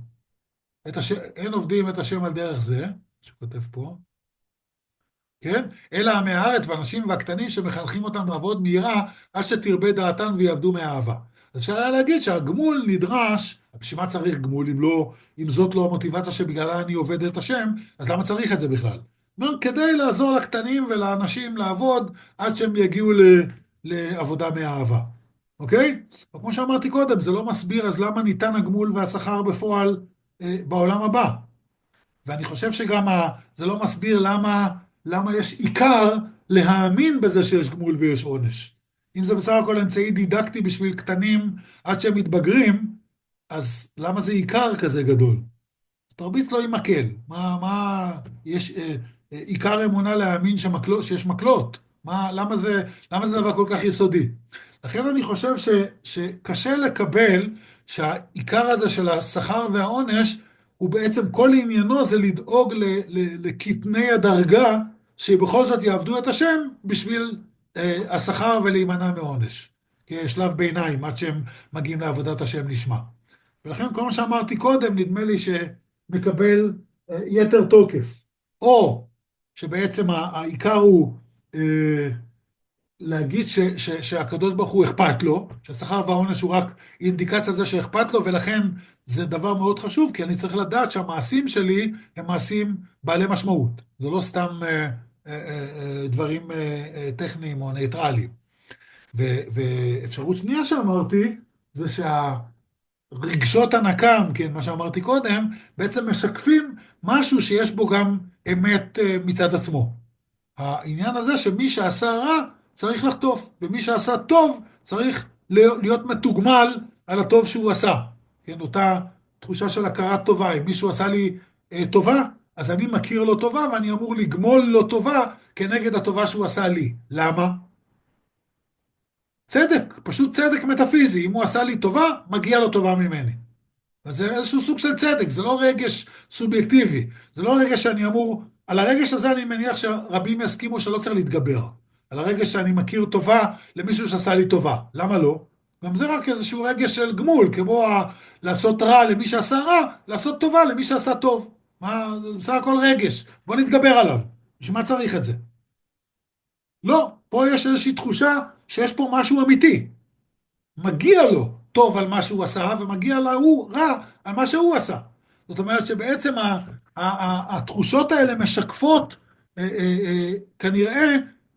את השם על דרך זה, שכותב פה, כן? אלא מהארץ ואנשים והקטנים שמחנכים אותם לעבוד מהירה, עד שתרבה דעתן ויעבדו מאהבה. אז אפשר היה להגיד שהגמול נדרש, בשביל מה צריך גמול אם זאת לא המוטיבציה שבגללה אני עובד את השם, אז למה צריך את זה בכלל? כדי לעזור לקטנים ולאנשים לעבוד עד שהם יגיעו לעבודה מאהבה. אוקיי? וכמו שאמרתי קודם, זה לא מסביר אז למה ניתן הגמול והשכר בפועל בעולם הבא. ואני חושב שגם זה לא מסביר למה יש עיקר להאמין בזה שיש גמול ויש עונש. אם זה בסך הכל אמצעי דידקטי בשביל קטנים עד שהם מתבגרים, אז למה זה עיקר כזה גדול? תרביץ לו עם מקל. יש עיקר אמונה להאמין שיש מקלות. למה זה דבר כל כך יסודי? לכן אני חושב שקשה לקבל שהעיקר הזה של השכר והעונש, הוא בעצם כל עניינו זה לדאוג לקטני הדרגה, שבכל זאת יעבדו את השם בשביל השכר ולהימנע מעונש. כשלב ביניים, עד שהם מגיעים לעבודת השם לשמה. ולכן כל מה שאמרתי קודם, נדמה לי שמקבל יתר תוקף. או שבעצם העיקר הוא להגיד שהקדוש ברוך הוא אכפת לו, שהשכר והעונש הוא רק אינדיקציה לזה שאכפת לו, ולכן זה דבר מאוד חשוב, כי אני צריך לדעת שהמעשים שלי הם מעשים בעלי משמעות. זה לא סתם דברים טכניים או ניטרליים. ואפשרות שנייה שאמרתי, זה רגשות הנקם, כן, מה שאמרתי קודם, בעצם משקפים משהו שיש בו גם אמת מצד עצמו. העניין הזה שמי שעשה רע צריך לחטוף, ומי שעשה טוב צריך להיות מתוגמל על הטוב שהוא עשה. כן, אותה תחושה של הכרת טובה. אם מישהו עשה לי טובה, אז אני מכיר לו טובה, ואני אמור לגמול לו טובה כנגד הטובה שהוא עשה לי. למה? צדק, פשוט צדק מטאפיזי. אם הוא עשה לי טובה, מגיע לו טובה ממני. אז זה איזשהו סוג של צדק, זה לא רגש סובייקטיבי. זה לא רגש שאני אמור, על הרגש הזה אני מניח שרבים יסכימו שלא צריך להתגבר. על הרגש שאני מכיר טובה למישהו שעשה לי טובה. למה לא? גם זה רק איזשהו רגש של גמול, כמו לעשות רע למי שעשה רע, לעשות טובה למי שעשה טוב. זה בסך הכל רגש. בוא נתגבר עליו. בשביל מה צריך את זה? לא, פה יש איזושהי תחושה שיש פה משהו אמיתי. מגיע לו טוב על מה שהוא עשה, ומגיע להוא רע על מה שהוא עשה. זאת אומרת שבעצם התחושות האלה משקפות כנראה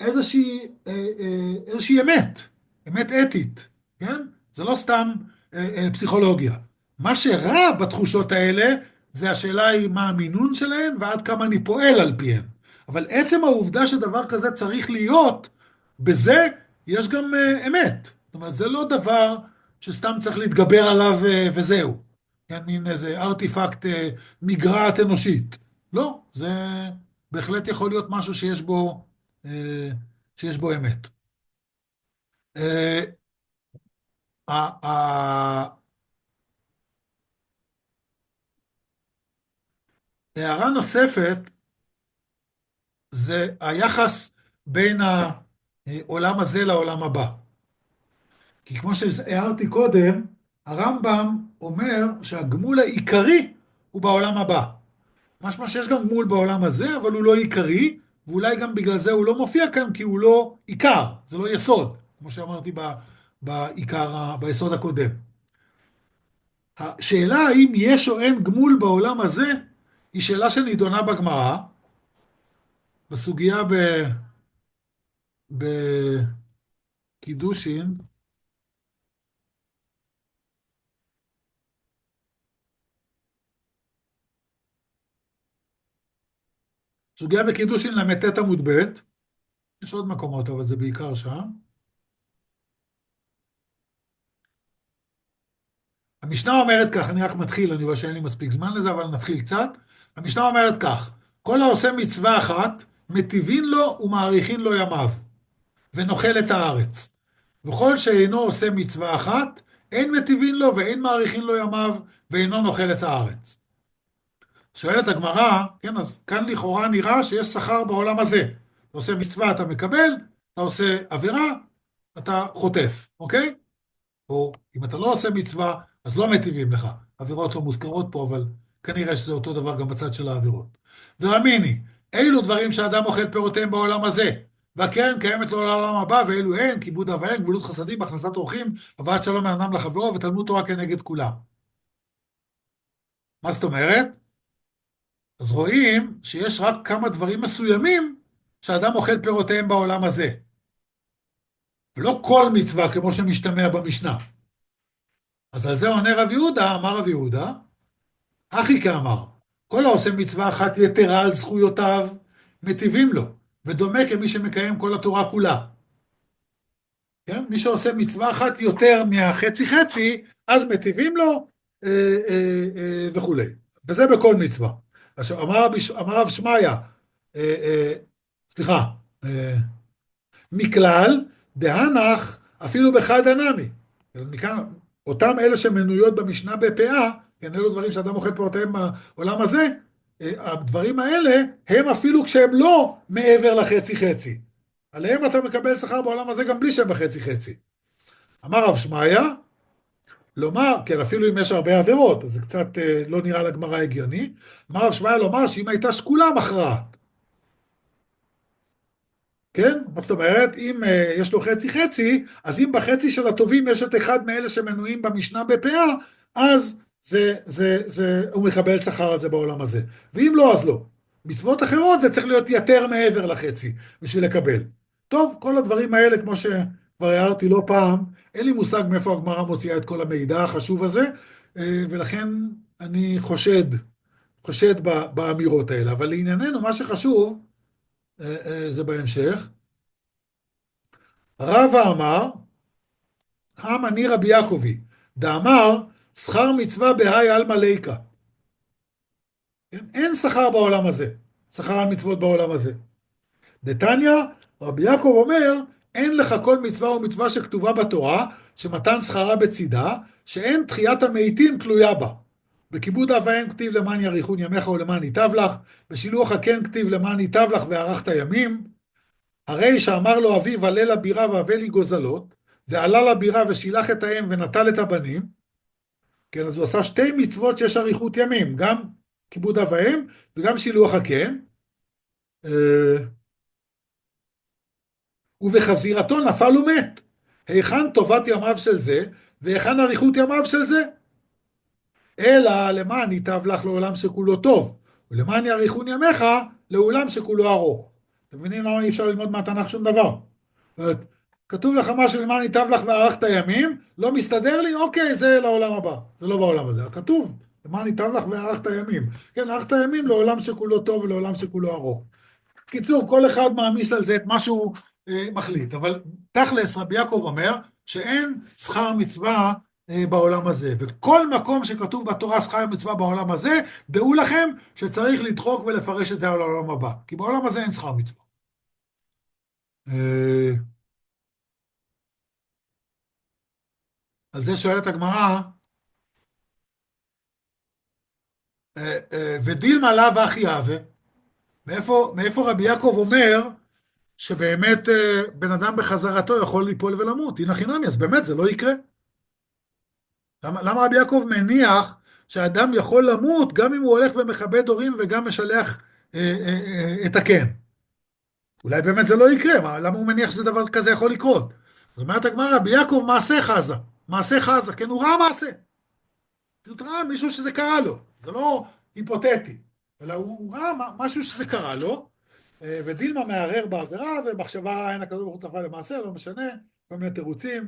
איזושהי אמת אתית, כן? זה לא סתם פסיכולוגיה. מה שרע בתחושות האלה, זה השאלה היא מה המינון שלהן, ועד כמה אני פועל על פיהן. אבל עצם העובדה שדבר כזה צריך להיות, בזה יש גם אמת. זאת אומרת, זה לא דבר שסתם צריך להתגבר עליו וזהו. כן, מין איזה ארטיפקט מגרעת אנושית. לא, זה בהחלט יכול להיות משהו שיש בו אמת. הערה נוספת זה היחס בין העולם הזה לעולם הבא. כי כמו שהערתי קודם, הרמב"ם אומר שהגמול העיקרי הוא בעולם הבא. משמע שיש גם גמול בעולם הזה, אבל הוא לא עיקרי, ואולי גם בגלל זה הוא לא מופיע כאן, כי הוא לא עיקר, זה לא יסוד, כמו שאמרתי ביסוד הקודם. השאלה האם יש או אין גמול בעולם הזה, היא שאלה שנידונה בגמרא, בסוגיה בקידושין, סוגיה בקידושין למתת עמוד ב', יש עוד מקומות, אבל זה בעיקר שם. המשנה אומרת כך, אני רק מתחיל, אני רואה שאין לי מספיק זמן לזה, אבל נתחיל קצת. המשנה אומרת כך, כל העושה מצווה אחת, מטיבין לו ומאריכין לו ימיו, ונאכל את הארץ. וכל שאינו עושה מצווה אחת, אין מטיבין לו ואין מאריכין לו ימיו, ואינו נאכל את הארץ. שואלת הגמרא, כן, אז כאן לכאורה נראה שיש שכר בעולם הזה. אתה עושה מצווה, אתה מקבל, אתה עושה עבירה, אתה חוטף, אוקיי? או אם אתה לא עושה מצווה, אז לא מטיבים לך. עבירות לא מוזכרות פה, אבל כנראה שזה אותו דבר גם בצד של העבירות. ורמיני, אילו דברים שאדם אוכל פירותיהם בעולם הזה, והקרן קיימת לו לעולם הבא, ואילו אין, כיבוד אב ואם, גמילות חסדים, הכנסת אורחים, הבאת שלום מאדם לחברו, ותלמוד תורה כנגד כולם. מה זאת אומרת? אז רואים שיש רק כמה דברים מסוימים שאדם אוכל פירותיהם בעולם הזה. ולא כל מצווה כמו שמשתמע במשנה. אז על זה עונה רב יהודה, אמר רב יהודה, אחי כאמר, כל העושה מצווה אחת יתרה על זכויותיו, מטיבים לו, ודומה כמי שמקיים כל התורה כולה. כן? מי שעושה מצווה אחת יותר מהחצי חצי, אז מטיבים לו וכולי. וזה בכל מצווה. עכשיו, אמר רב שמעיה, סליחה, מכלל דהנח אפילו בחד הנמי. אז מכאן, אותם אלה שמנויות במשנה בפאה, כן, אלו דברים שאדם אוכל פירותיהם בעולם הזה, הדברים האלה הם אפילו כשהם לא מעבר לחצי חצי. עליהם אתה מקבל שכר בעולם הזה גם בלי שהם בחצי חצי. אמר רב שמעיה, לומר, כן, אפילו אם יש הרבה עבירות, אז זה קצת לא נראה לגמרא הגיוני, אמר רב שמעיה לומר שאם הייתה שקולה מכרעת. כן? מה זאת אומרת, אם יש לו חצי חצי, אז אם בחצי של הטובים יש את אחד מאלה שמנויים במשנה בפאה, אז הוא מקבל שכר על זה בעולם הזה. ואם לא, אז לא. מצוות אחרות זה צריך להיות יותר מעבר לחצי בשביל לקבל. טוב, כל הדברים האלה, כמו שכבר הערתי לא פעם, אין לי מושג מאיפה הגמרא מוציאה את כל המידע החשוב הזה, ולכן אני חושד באמירות האלה. אבל לענייננו, מה שחשוב, זה בהמשך. רבא אמר, אני רבי יעקבי, דאמר, שכר מצווה בהאי עלמא ליקא. אין שכר בעולם הזה, שכר על מצוות בעולם הזה. דתניא, רבי יעקב אומר, אין לך כל מצווה ומצווה שכתובה בתורה, שמתן שכרה בצידה, שאין תחיית המתים תלויה בה. בכיבוד אב ואם כתיב למען יאריכון ימיך ולמען ייטב לך, בשילוח הקן כתיב למען ייטב לך וארכת ימים, הרי שאמר לו אביו עלה לבירה והבא לי גוזלות, ועלה לבירה ושילח את האם ונטל את הבנים, כן, אז הוא עשה שתי מצוות שיש אריכות ימים, גם כיבוד אב ואם וגם שילוח הקן, ובחזירתו נפל ומת. היכן טובת ימיו של זה, והיכן אריכות ימיו של זה? אלא למען ייטב לך לעולם שכולו טוב, ולמען יאריכון ימיך לעולם שכולו ארוך. אתם מבינים למה אי אפשר ללמוד מהתנ"ך שום דבר? כתוב לך משהו למען ייטב לך וארכת ימים, לא מסתדר לי, אוקיי, זה לעולם הבא, זה לא בעולם הזה. כתוב, למען ייטב לך וארכת ימים. כן, ארכת ימים לעולם שכולו טוב ולעולם שכולו ארוך. קיצור, כל אחד מעמיס על זה את מה שהוא מחליט, אבל תכלס רבי יעקב אומר שאין שכר מצווה בעולם הזה, וכל מקום שכתוב בתורה שכר מצווה בעולם הזה, דעו לכם שצריך לדחוק ולפרש את זה על העולם הבא, כי בעולם הזה אין שכר מצווה. על זה שואלת הגמרא, ודילמה לה ואחי אבה, מאיפה רבי יעקב אומר שבאמת בן אדם בחזרתו יכול ליפול ולמות? הנה חינמי, אז באמת זה לא יקרה. למה רבי יעקב מניח שאדם יכול למות גם אם הוא הולך ומכבד הורים וגם משלח את הקן? אולי באמת זה לא יקרה, למה הוא מניח שזה דבר כזה יכול לקרות? זאת אומרת הגמרא, רבי יעקב מעשה חזה, כן, הוא ראה מעשה. פשוט ראה מישהו שזה קרה לו, זה לא היפותטי, אלא הוא ראה משהו שזה קרה לו, ודילמה מערער בעבירה, ומחשבה אין הכדור בחוץ לחווה למעשה, לא משנה, כל מיני תירוצים,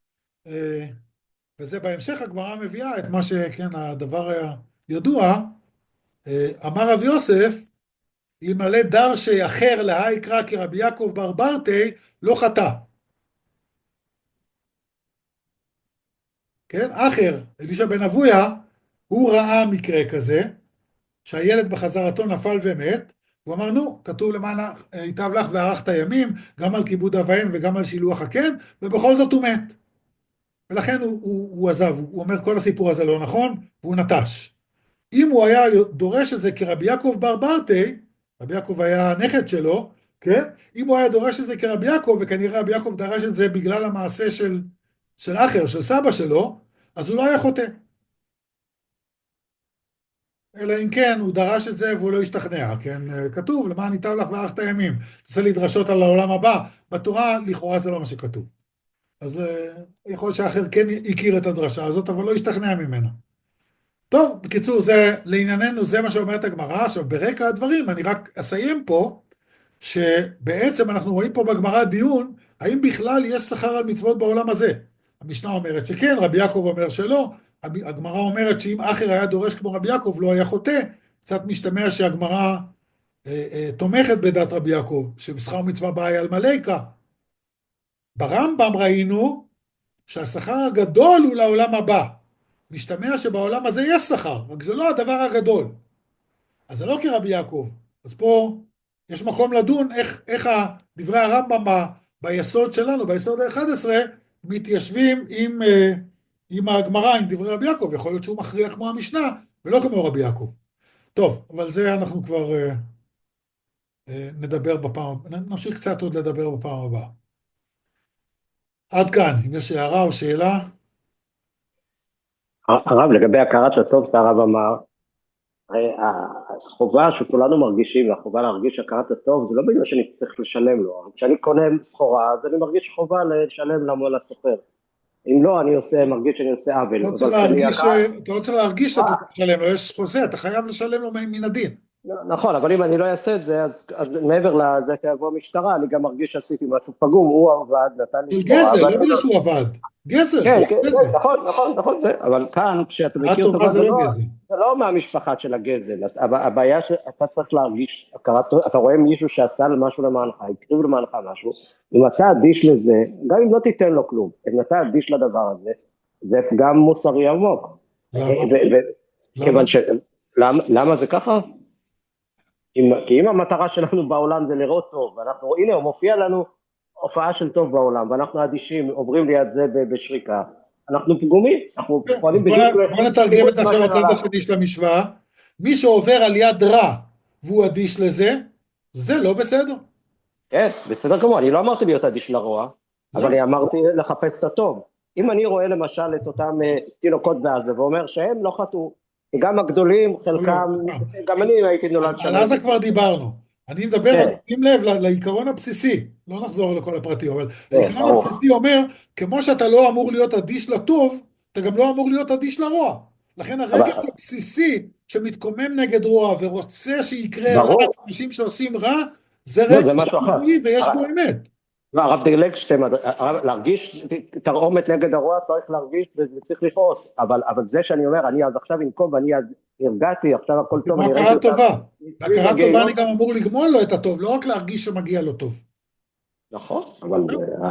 וזה בהמשך הגמרא מביאה את מה שכן, הדבר הידוע, אמר רב יוסף, אלמלא דרשי אחר להאי יקרא כרבי יעקב בר ברתי, לא חטא. כן, אחר, אלישע בן אבויה, הוא ראה מקרה כזה, שהילד בחזרתו נפל ומת, הוא אמר, נו, כתוב למען ייטב לך וארכת ימים, גם על כיבוד אב ואם וגם על שילוח הקן, ובכל זאת הוא מת. ולכן הוא עזב, הוא אומר כל הסיפור הזה לא נכון, והוא נטש. אם הוא היה דורש את זה כרבי יעקב בר ברתי, רבי יעקב היה הנכד שלו, כן? אם הוא היה דורש את זה כרבי יעקב, וכנראה רבי יעקב דרש את זה בגלל המעשה של אחר, של סבא שלו, אז הוא לא היה חוטא. אלא אם כן, הוא דרש את זה והוא לא השתכנע, כן? כתוב, למען ייטב לך וארכת ימים. תעשה לי דרשות על העולם הבא. בתורה, לכאורה זה לא מה שכתוב. אז יכול שהאחר כן הכיר את הדרשה הזאת, אבל לא השתכנע ממנה. טוב, בקיצור, זה, לענייננו, זה מה שאומרת הגמרא. עכשיו, ברקע הדברים, אני רק אסיים פה, שבעצם אנחנו רואים פה בגמרא דיון, האם בכלל יש שכר על מצוות בעולם הזה? המשנה אומרת שכן, רבי יעקב אומר שלא, הגמרא אומרת שאם אחר היה דורש כמו רבי יעקב, לא היה חוטא. קצת משתמע שהגמרא תומכת בדת רבי יעקב, שבשכר מצווה בהאי עלמא ליקא. ברמב"ם ראינו שהשכר הגדול הוא לעולם הבא. משתמע שבעולם הזה יש שכר, רק זה לא הדבר הגדול. אז זה לא כרבי יעקב. אז פה יש מקום לדון איך דברי הרמב"ם ביסוד שלנו, ביסוד ה-11, מתיישבים עם הגמרא, עם דברי רבי יעקב. יכול להיות שהוא מכריע כמו המשנה, ולא כמו רבי יעקב. טוב, אבל זה אנחנו כבר נדבר נמשיך קצת עוד לדבר בפעם הבאה. עד כאן, אם יש הערה או שאלה. הרב, לגבי הכרת הטוב שהרב אמר, החובה שכולנו מרגישים, החובה להרגיש הכרת הטוב, זה לא בגלל שאני צריך לשלם לו. כשאני קונה סחורה, אז אני מרגיש חובה לשלם לסוחר. אם לא, אני מרגיש שאני עושה עוול. אתה לא צריך להרגיש שאתה תשלם לו, יש חוזה, אתה חייב לשלם לו מן הדין. נכון, אבל אם אני לא אעשה את זה, אז מעבר לזה תבוא משטרה, אני גם מרגיש שעשיתי משהו פגום, הוא עבד, נתן לי סחורה. גזל, לא בגלל שהוא עבד. גזל. כן, נכון, אבל כאן כשאתה מכיר טובה, זה לא מהמשפחה של הגזל, הבעיה שאתה צריך להרגיש, אתה רואה מישהו שעשה משהו למענך, הקריב למענך משהו, אם אתה אדיש לזה, גם אם לא תיתן לו כלום, אם אתה אדיש לדבר הזה, זה פגם מוסרי עמוק. למה זה ככה? כי אם המטרה שלנו בעולם זה לראות טוב, הנה הוא מופיע לנו הופעה של טוב בעולם, ואנחנו אדישים, עוברים ליד זה בשריקה, אנחנו פגומים, אנחנו פועלים בדיוק... בוא נתרגם את זה עכשיו לצד השני של המשוואה, מי שעובר על יד רע והוא אדיש לזה, זה לא בסדר. כן, בסדר גמור, אני לא אמרתי להיות אדיש לרוע, אבל אני אמרתי לחפש את הטוב. אם אני רואה למשל את אותם תינוקות בעזה, ואומר שהם לא חטאו, גם הגדולים, חלקם, גם אני הייתי נולד שנה. על עזה כבר דיברנו. אני מדבר, שים לב לעיקרון הבסיסי, לא נחזור לכל הפרטים, אבל העיקרון הבסיסי אומר, כמו שאתה לא אמור להיות אדיש לטוב, אתה גם לא אמור להיות אדיש לרוע. לכן הרגש הבסיסי שמתקומם נגד רוע ורוצה שיקרה רע, אנשים שעושים רע, זה רגש פנימי ויש בו אמת. הרב דילג להרגיש תרעומת נגד הרוע צריך להרגיש וצריך לכעוס, אבל זה שאני אומר, אני אז עכשיו אנקום ואני אז הרגעתי, עכשיו הכל טוב. בהכרה טובה, בהכרה טובה אני גם אמור לגמול לו את הטוב, לא רק להרגיש שמגיע לו טוב. נכון, אבל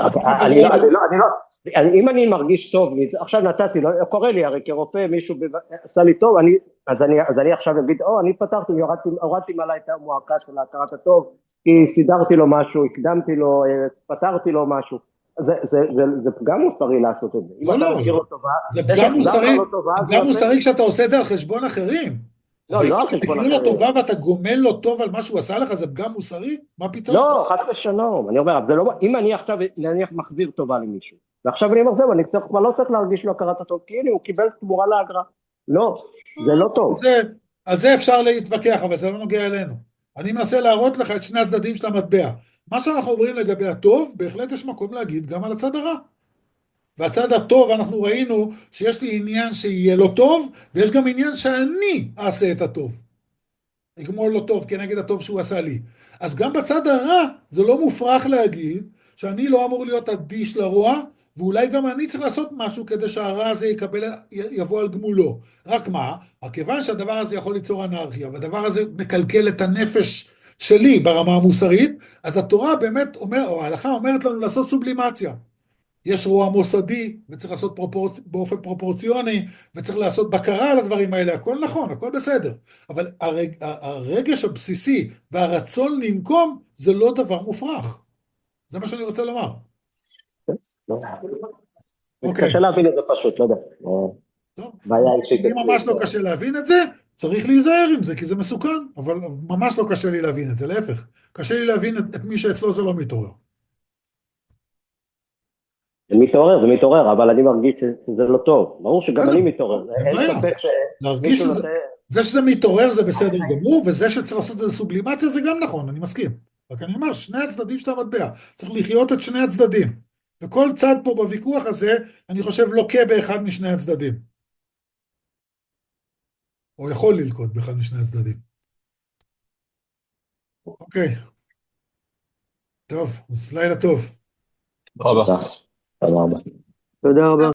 אם אני מרגיש טוב, עכשיו נתתי לו, קורא לי הרי כרופא, מישהו עשה לי טוב, אז אני עכשיו אגיד, אני פתרתי, הורדתי מעלה את המועקה של הכרת הטוב, כי סידרתי לו משהו, הקדמתי לו, פתרתי לו משהו, זה פגם מוסרי לעשות את זה. לא, זה פגם מוסרי כשאתה עושה את זה על חשבון אחרים. לא על חשבון אחרים. תקראו לו טובה ואתה גומל לו טוב על מה שהוא עשה לך, זה פגם מוסרי? מה פתאום? לא, חס ושלום, אני אומר, אם אני עכשיו נניח מחזיר טובה למישהו, ועכשיו אני אומר זהו, אני כבר לא צריך להרגיש לו הכרת הטוב, כי הנה הוא קיבל תמורה לאגרה. לא, זה לא טוב. על זה אפשר להתווכח, אבל זה לא נוגע אלינו. אני מנסה להראות לך את שני הצדדים של המטבע. מה שאנחנו אומרים לגבי הטוב, בהחלט יש מקום להגיד גם על הצד הרע. והצד הטוב אנחנו ראינו שיש לי עניין שיהיה לו טוב, ויש גם עניין שאני אעשה את הטוב. יגמול לו טוב כנגד הטוב שהוא עשה לי. אז גם בצד הרע זה לא מופרך להגיד שאני לא אמור להיות אדיש לרוע, ואולי גם אני צריך לעשות משהו כדי שהרע הזה יבוא על גמולו. רק מה? כיוון שהדבר הזה יכול ליצור אנרכיה, והדבר הזה מקלקל את הנפש שלי ברמה המוסרית, אז התורה באמת או ההלכה אומרת לנו לעשות סובלימציה. יש רוע מוסדי, וצריך לעשות באופן פרופורציוני, וצריך לעשות בקרה על הדברים האלה, הכל נכון, הכל בסדר. אבל הרגש הבסיסי והרצון לנקום, זה לא דבר מופרך. זה מה שאני רוצה לומר. קשה להבין את זה פשוט, לא יודע. אם ממש לא קשה להבין את זה, צריך להיזהר עם זה, כי זה מסוכן, אבל ממש לא קשה לי להבין את זה, להפך. קשה לי להבין את מי שאצלו זה לא מתעורר. זה מתעורר, אבל אני מרגיש שזה לא טוב. ברור שגם אני מתעורר. אין ספק להרגיש זה שזה מתעורר זה בסדר גמור, וזה שצריך לעשות איזה סובלימציה זה גם נכון, אני מסכים. רק אני אומר, שני הצדדים של המטבע, צריך לחיות את שני הצדדים. וכל צד פה בוויכוח הזה, אני חושב לוקה באחד משני הצדדים. או יכול ללקות באחד משני הצדדים. אוקיי. טוב, אז לילה טוב. תודה רבה. תודה רבה.